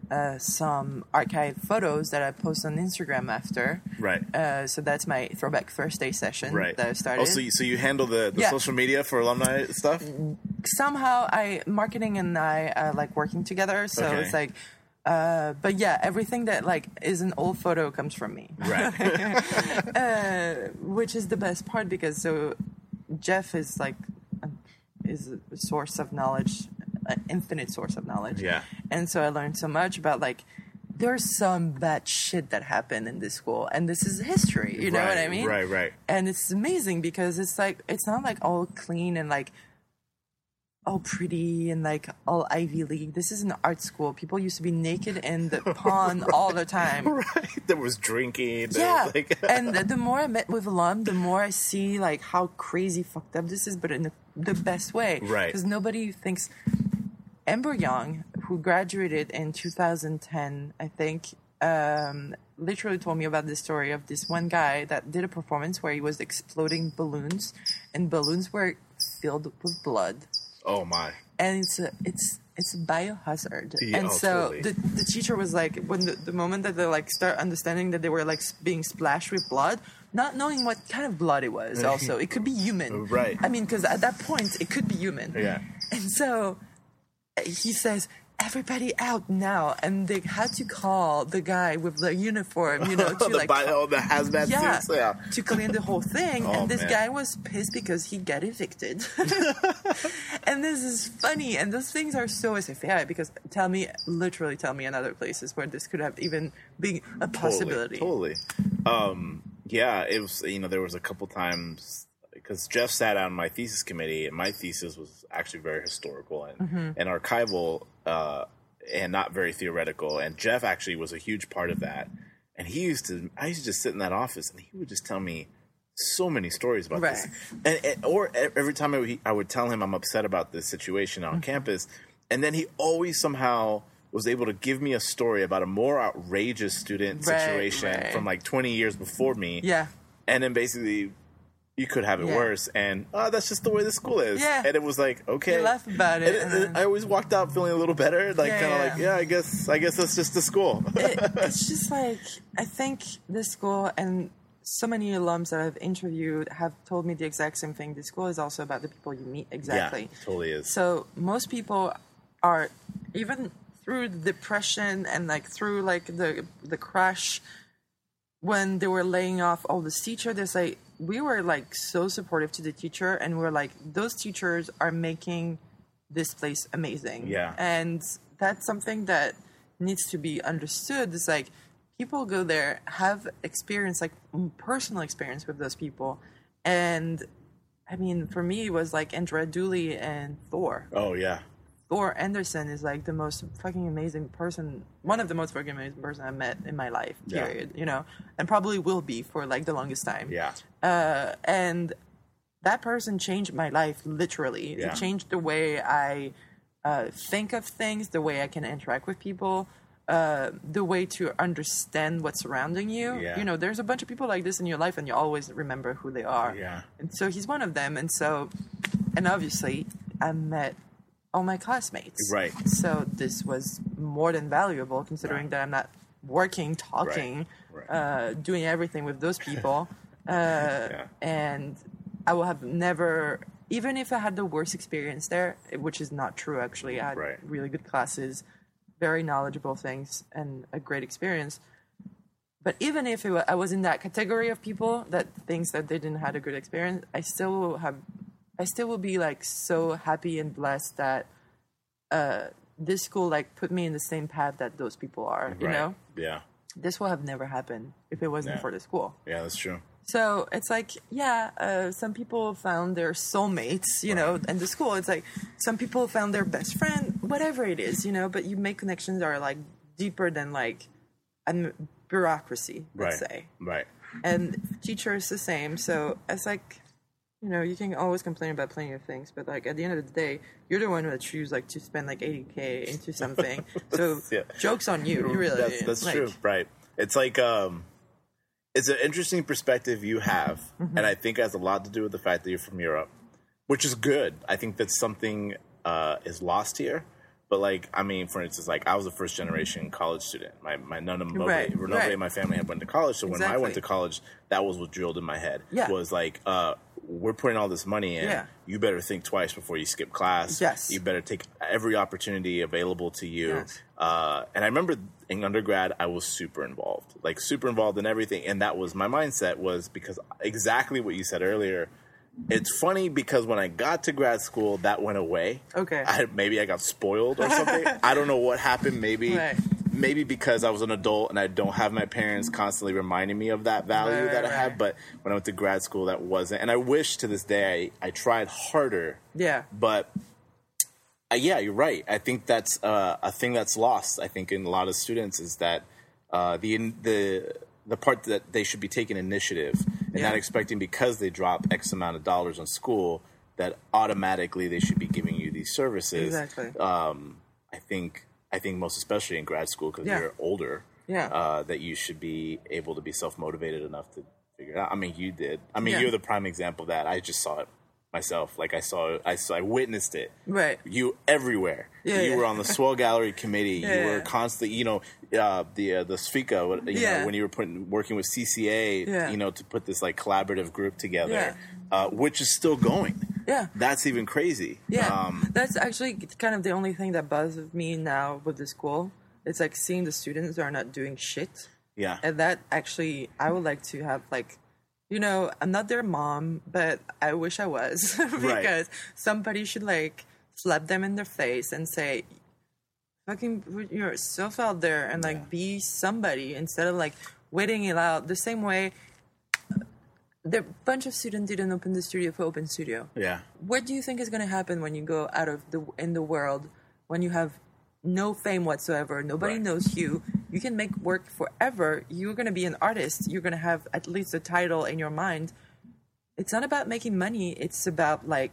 some archive photos that I post on Instagram after. Right. So that's my Throwback Thursday session that I started. Oh, so you handle the social media for alumni stuff? Somehow marketing and I are, like, working together. So it's like, but yeah, everything that, like, is an old photo comes from me. Right. Which is the best part, because Jeff is, like, is a source of knowledge, an infinite source of knowledge. Yeah. And so I learned so much about, like, there's some bad shit that happened in this school, and this is history. You know what I mean? Right. And it's amazing, because it's like, it's not like all clean and, like, all pretty and, like, all Ivy League. This is an art school. People used to be naked in the pond all the time. Right. There was drinking. Yeah. And the more I met with alum, the more I see, like, how crazy fucked up this is, but in the best way. Right. Because nobody thinks... Amber Young, who graduated in 2010, I think, literally told me about this story of this one guy that did a performance where he was exploding balloons, and balloons were filled with blood. Oh my! And it's a biohazard. Yeah, and so totally. the teacher was like, when the moment that they, like, start understanding that they were, like, being splashed with blood, not knowing what kind of blood it was. Also, it could be human. Right. I mean, because at that point it could be human. Yeah. And so he says, everybody out now, and they had to call the guy with the uniform, you know, to the hazmat suits, to clean the whole thing. And this guy was pissed because he got evicted. And this is funny, and those things are so SFAI, because literally tell me another places where this could have even been a possibility. Totally. Yeah, it was, you know, there was a couple times, because Jeff sat on my thesis committee, and my thesis was actually very historical and archival, and not very theoretical. And Jeff actually was a huge part of that. And I used to just sit in that office, and he would just tell me so many stories about this. Or every time I would tell him I'm upset about this situation on campus, and then he always somehow was able to give me a story about a more outrageous student situation from like 20 years before me. Yeah. And then basically you could have it worse, and that's just the way the school is. Yeah. And it was like, okay. You laugh about it. And I always walked out feeling a little better, like I guess that's just the school. It's just like, I think the school, and so many alums that I've interviewed have told me the exact same thing. The school is also about the people you meet. Exactly. Yeah, totally is. So most people are, even through the depression and like through like the crash when they were laying off all the teachers, there's like, we were like so supportive to the teacher, and we're like, those teachers are making this place amazing. Yeah. And that's something that needs to be understood. It's like, people go there, have experience, like personal experience with those people. And I mean, for me, it was like Andrea Dooley and Thor. Oh, yeah. Thor Anderson is like the most fucking amazing person, one of the most fucking amazing person I met in my life, period, you know, and probably will be for like the longest time. Yeah. And that person changed my life, literally. Yeah. It changed the way I think of things, the way I can interact with people, the way to understand what's surrounding you. Yeah. You know, there's a bunch of people like this in your life, and you always remember who they are. Yeah. And so he's one of them. And so, and obviously, I met all my classmates. Right. So this was more than valuable, considering that I'm not working, talking, doing everything with those people. And I will have never, even if I had the worst experience there, which is not true, actually. I had really good classes, very knowledgeable things, and a great experience. But even if I was in that category of people that thinks that they didn't have a good experience, I still will be like so happy and blessed that this school like put me in the same path that those people are, you know? Yeah. This would have never happened if it wasn't for the school. Yeah, that's true. So it's like, some people found their soulmates, you know, and the school, it's like some people found their best friend, whatever it is, you know, but you make connections that are like deeper than like bureaucracy, let's say. Right. And teachers the same. So it's like, you know, you can always complain about plenty of things, but like at the end of the day, you're the one that choose like to spend like $80K into something. So joke's on you. You really. That's like, true. Right. It's like it's an interesting perspective you have, and I think it has a lot to do with the fact that you're from Europe, which is good. I think that something is lost here. But like, I mean, for instance, like I was a first generation college student. None of nobody in my family had went to college. So when I went to college, that was what drilled in my head. Was like, we're putting all this money in. Yeah. You better think twice before you skip class. Yes. You better take every opportunity available to you. Yes. And I remember in undergrad, I was super involved in everything. And that was my mindset, was because exactly what you said earlier. It's funny because when I got to grad school, that went away. Okay. Maybe I got spoiled or something. I don't know what happened. Maybe because I was an adult and I don't have my parents constantly reminding me of that value that I had. But when I went to grad school, that wasn't. And I wish to this day I tried harder. Yeah. But you're right. I think that's a thing that's lost, I think, in a lot of students, is that the part that they should be taking initiative and not expecting, because they drop X amount of dollars on school, that automatically they should be giving you these services. Exactly. I think most especially in grad school, because you're older, that you should be able to be self-motivated enough to figure it out. I mean, you did. I mean, you're the prime example of that. I just saw it myself. Like I witnessed it. Right. You everywhere. You were on the Swell Gallery committee. You were constantly, you know, the SFICA, you know, when you were working with CCA, you know, to put this like collaborative group together, which is still going. Yeah. That's even crazy. Yeah. That's actually kind of the only thing that bothers me now with the school. It's like seeing the students are not doing shit. Yeah. And that actually, I would like to have like, you know, I'm not their mom, but I wish I was. Because somebody should like slap them in their face and say, fucking put yourself out there and like be somebody, instead of like waiting it out. The same way the bunch of students didn't open the studio for Open Studio. Yeah. What do you think is going to happen when you go out of in the world, when you have no fame whatsoever, nobody knows you, you can make work forever, you're going to be an artist, you're going to have at least a title in your mind, it's not about making money. It's about like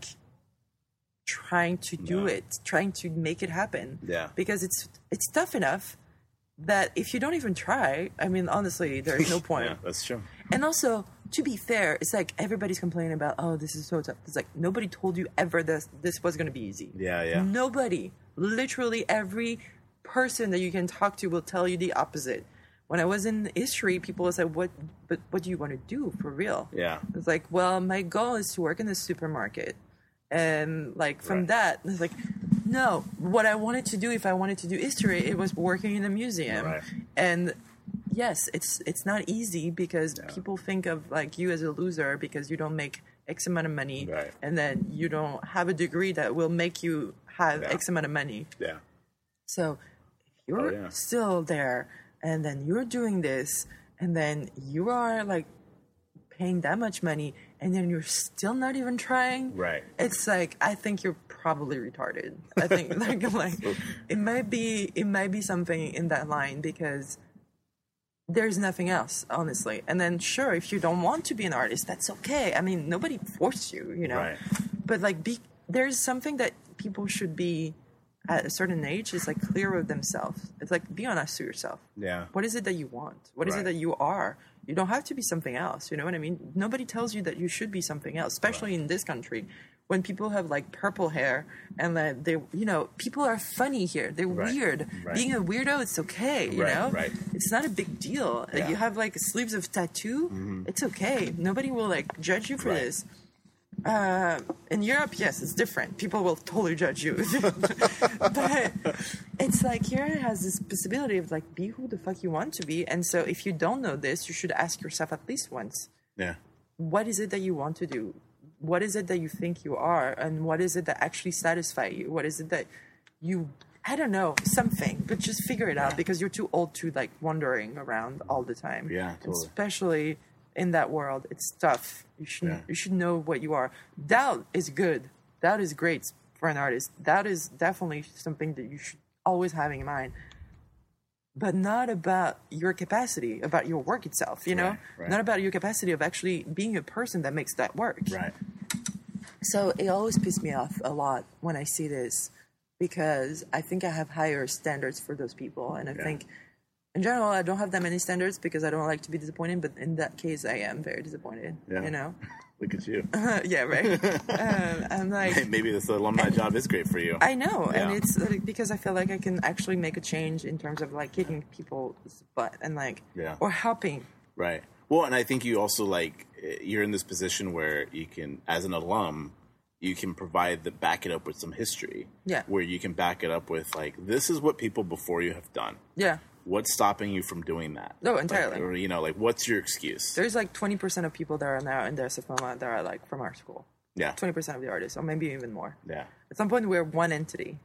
trying to do it, trying to make it happen. Yeah. Because it's tough enough that if you don't even try, I mean, honestly, there's no point. Yeah, that's true. And also, to be fair, it's like everybody's complaining about, oh, this is so tough. It's like nobody told you ever this was going to be easy. Yeah. Nobody. Literally every person that you can talk to will tell you the opposite. When I was in history, people would say, what do you want to do for real? Yeah. It's like, well, my goal is to work in the supermarket. And like from that, it's like, no, what I wanted to do, if I wanted to do history, it was working in a museum. Right. And yes, it's not easy because people think of like you as a loser because you don't make X amount of money, right. and then you don't have a degree that will make you have X amount of money. Yeah. So if you're still there, and then you're doing this, and then you are like paying that much money, and then you're still not even trying. Right. It's like, I think you're probably retarded. I think like it might be something in that line because there's nothing else, honestly. And then sure, if you don't want to be an artist, that's okay. I mean, nobody forced you, you know. Right. But like there's something that people should be at a certain age is like clear with themselves. It's like, be honest to yourself. Yeah. What is it that you want? What is it that you are? You don't have to be something else. You know what I mean? Nobody tells you that you should be something else, especially in this country. When people have like purple hair and that they, you know, people are funny here. They're weird. Right. Being a weirdo, it's okay. You know, Right. It's not a big deal. Yeah. You have like sleeves of tattoo. It's okay. Nobody will like judge you for this. In Europe, yes, it's different. People will totally judge you. But it's like here it has this possibility of like, be who the fuck you want to be. And so if you don't know this, you should ask yourself at least once. Yeah. What is it that you want to do? What is it that you think you are? And what is it that actually satisfies you? What is it that you, I don't know, something, but just figure it out because you're too old to like wandering around all the time. Yeah, totally. Especially in that world, it's tough. You should know what you are. Doubt is good. Doubt is great for an artist. Doubt is definitely something that you should always have in mind. But not about your capacity, about your work itself, you know? Right. Not about your capacity of actually being a person that makes that work. Right. So it always pisses me off a lot when I see this because I think I have higher standards for those people. And I think, in general, I don't have that many standards because I don't like to be disappointed. But in that case, I am very disappointed, you know? Look at you. Yeah, right. I'm like, maybe this alumni job is great for you. I know, and it's like, because I feel like I can actually make a change in terms of like kicking people's butt and like, or helping. Right. Well, and I think you also like you're in this position where you can, as an alum, you can back it up with some history. Yeah. Where you can back it up with like, this is what people before you have done. Yeah. What's stopping you from doing that? No, entirely. Like, or, you know, like, what's your excuse? There's like 20% of people that are now in their SFMA that are like from our school. Yeah. 20% of the artists, or maybe even more. Yeah. At some point, we're one entity.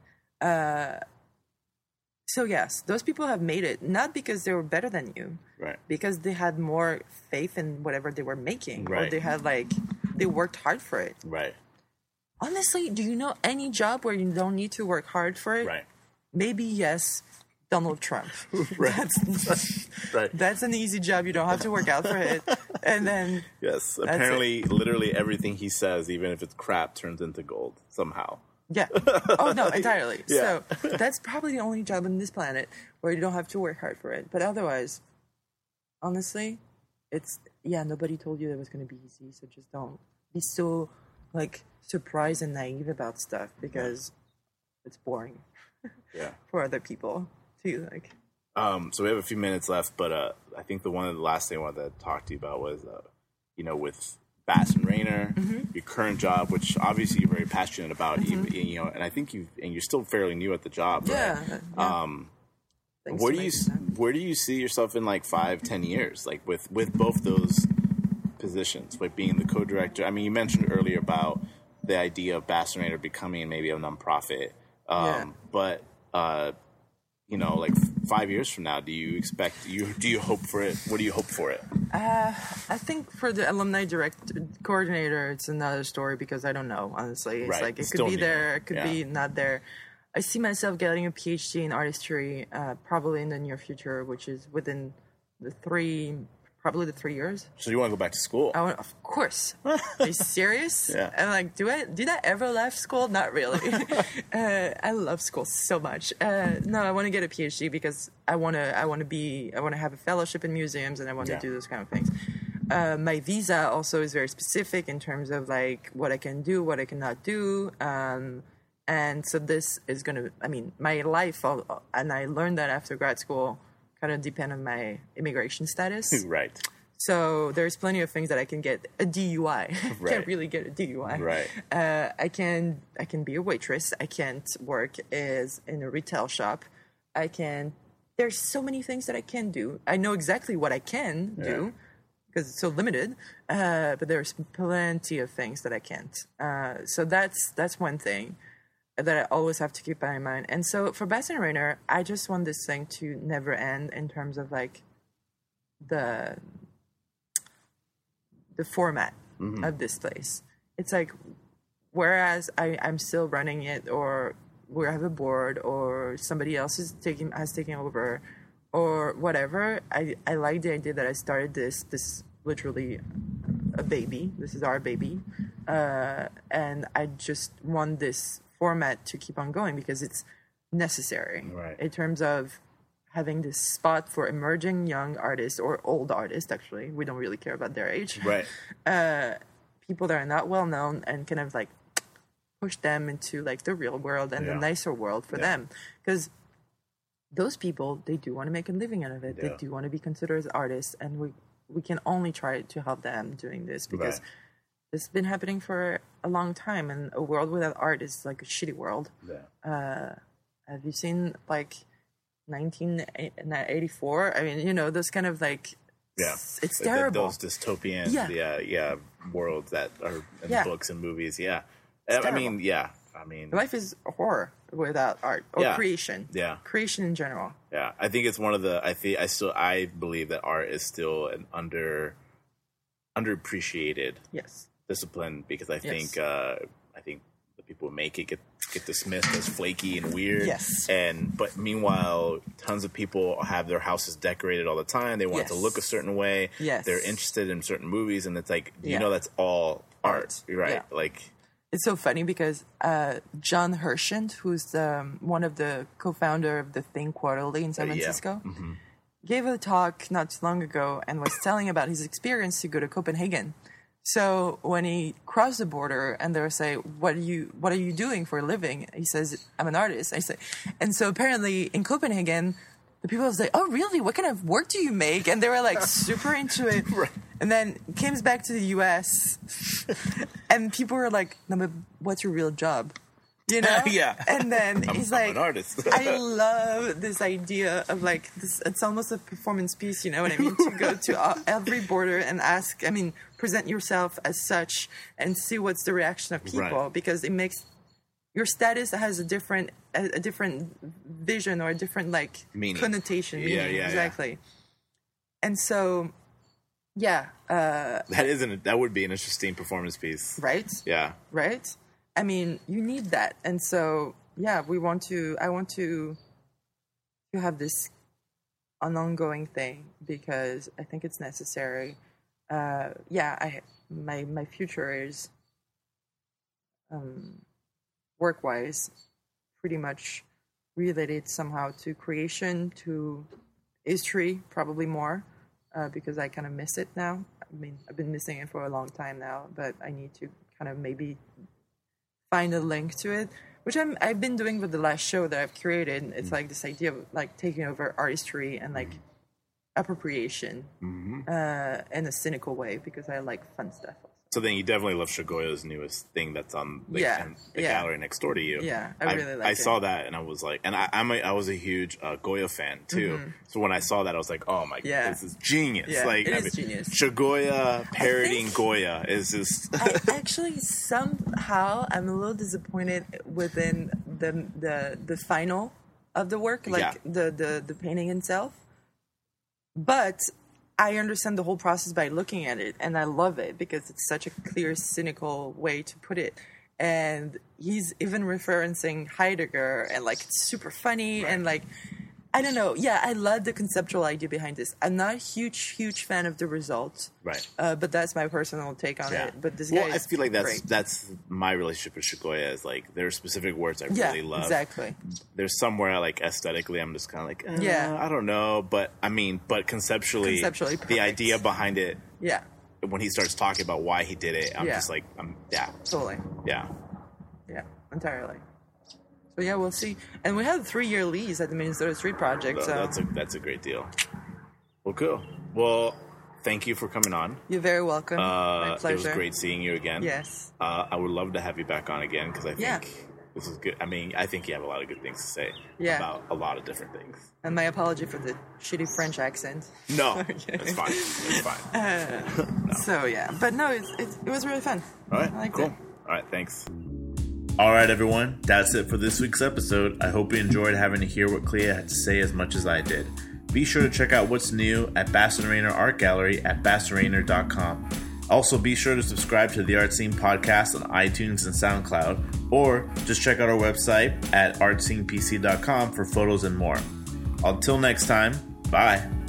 So yes, those people have made it, not because they were better than you. Right. Because they had more faith in whatever they were making. Right. Or they had they worked hard for it. Right. Honestly, do you know any job where you don't need to work hard for it? Right. Maybe yes, Donald Trump. Right. That's an easy job. You don't have to work out for it. And then... Yes. Apparently, literally everything he says, even if it's crap, turns into gold somehow. Yeah. Oh, no, entirely. Yeah. So that's probably the only job on this planet where you don't have to work hard for it. But otherwise, honestly, it's... Yeah, nobody told you it was going to be easy. So just don't be so, surprised and naive about stuff because it's boring. Yeah. For other people. So we have a few minutes left, but I think the last thing I wanted to talk to you about was, with Bass and Rainer, your current job, which obviously you're very passionate about, and I think you're still fairly new at the job, right? Yeah. Where do you see yourself in 5-10 years, with both those positions, being the co-director? I mean, you mentioned earlier about the idea of Bass and Rainer becoming maybe a nonprofit, but 5 years from now, do you hope for it? What do you hope for it? I think for the alumni coordinator, it's another story because I don't know, honestly. It's it could be there, it could be not there. I see myself getting a PhD in artistry probably in the near future, which is within the probably the 3 years. So you want to go back to school? Of course. Are you serious? Yeah. And like, did I ever left school? Not really. I love school so much. No, I want to get a PhD because I want to have a fellowship in museums, and I want to do those kind of things. My visa also is very specific in terms of like what I can do, what I cannot do. And so this is going to, I mean, my life, and I learned that after grad school, kind of depend on my immigration status. Right. So there's plenty of things that I can get a DUI. Right. Can't really get a DUI. Right. I can be a waitress. I can't work in a retail shop. There's so many things that I can do. I know exactly what I can do because it's so limited. But there's plenty of things that I can't. So that's one thing that I always have to keep in mind. And so for Bassin Rainer, I just want this thing to never end in terms of like the format of this place. It's like, whereas I'm still running it, or we have a board, or somebody else has taken over, or whatever. I like the idea that I started this literally a baby. This is our baby, and I just want this format to keep on going because it's necessary in terms of having this spot for emerging young artists or old artists. Actually, we don't really care about their age. Right. People that are not well known, and kind of like push them into like the real world and the nicer world for them, because those people, they do want to make a living out of it. They do want to be considered as artists, and we can only try to help them doing this because it's been happening for a long time, and a world without art is like a shitty world. Have you seen like 1984? I mean, those kind of like, it's terrible. Those dystopian worlds that are in books and movies. I mean, life is a horror without art or creation. Creation in general. I think it's one of the. I believe that art is still an underappreciated discipline, because I think the people who make it get dismissed as flaky and weird. But meanwhile, tons of people have their houses decorated all the time. They want it to look a certain way. They're interested in certain movies, and it's like that's all art, right? Like. It's so funny because John Hershent, who's one of the co-founder of the Think Quarterly in San Francisco, gave a talk not too long ago and was telling about his experience to go to Copenhagen. So when he crossed the border and they were saying, what are you doing for a living? He says, I'm an artist. I say, and so apparently in Copenhagen, the people was like, oh, really? What kind of work do you make? And they were like super into it. And then comes back to the U.S. and people were like, no, but what's your real job? And then he's like, I'm an artist. I love this idea of like this. It's almost a performance piece. You know what I mean? To go to every border and present yourself as such and see what's the reaction of people, because it makes your status has a different vision or a different like meaning. Connotation. Exactly. And so, that would be an interesting performance piece, right? Right. I mean, you need that, and so I want to have this an ongoing thing because I think it's necessary. My future is work-wise pretty much related somehow to creation, to history, probably more, because I kind of miss it now. I mean, I've been missing it for a long time now, but I need to kind of maybe find a link to it, which I've been doing with the last show that I've created. It's like this idea of like taking over artistry and like appropriation in a cynical way, because I like fun stuff. So then you definitely love Shigeo's newest thing that's on the gallery next door to you. I really like it. I saw that and I was like, and I was a huge Goya fan too. So when I saw that, I was like, oh my god, this is genius! It is genius. Shigeoya parodying Goya is just. I actually somehow I'm a little disappointed within the final of the work, like the painting itself, but I understand the whole process by looking at it, and I love it because it's such a clear, cynical way to put it. And he's even referencing Heidegger, and like it's super funny, and like I don't know. Yeah, I love the conceptual idea behind this. I'm not a huge fan of the results. Right. But that's my personal take on it. But this guy is I feel like great. that's my relationship with Shibuya is like there are specific words I really love. Exactly. There's somewhere like aesthetically I'm just kind of like I don't know, but conceptually perfect. The idea behind it. Yeah. When he starts talking about why he did it, I'm just like Totally. Yeah. Yeah, entirely. So yeah, we'll see. And we have a 3-year lease at the Minnesota Street Project. So That's a great deal. Well, cool. Well, thank you for coming on. You're very welcome. My pleasure. It was great seeing you again. Yes. I would love to have you back on again because I think this is good. I mean, I think you have a lot of good things to say about a lot of different things. And my apology for the shitty French accent. No, it's fine. It's fine. No. So yeah, but no, it was really fun. All right, I liked cool. it. All right, thanks. All right, everyone. That's it for this week's episode. I hope you enjoyed having to hear what Clea had to say as much as I did. Be sure to check out what's new at Basson Rainer Art Gallery at bassonrainer.com. Also, be sure to subscribe to the Art Scene Podcast on iTunes and SoundCloud, or just check out our website at artscenepc.com for photos and more. Until next time, bye.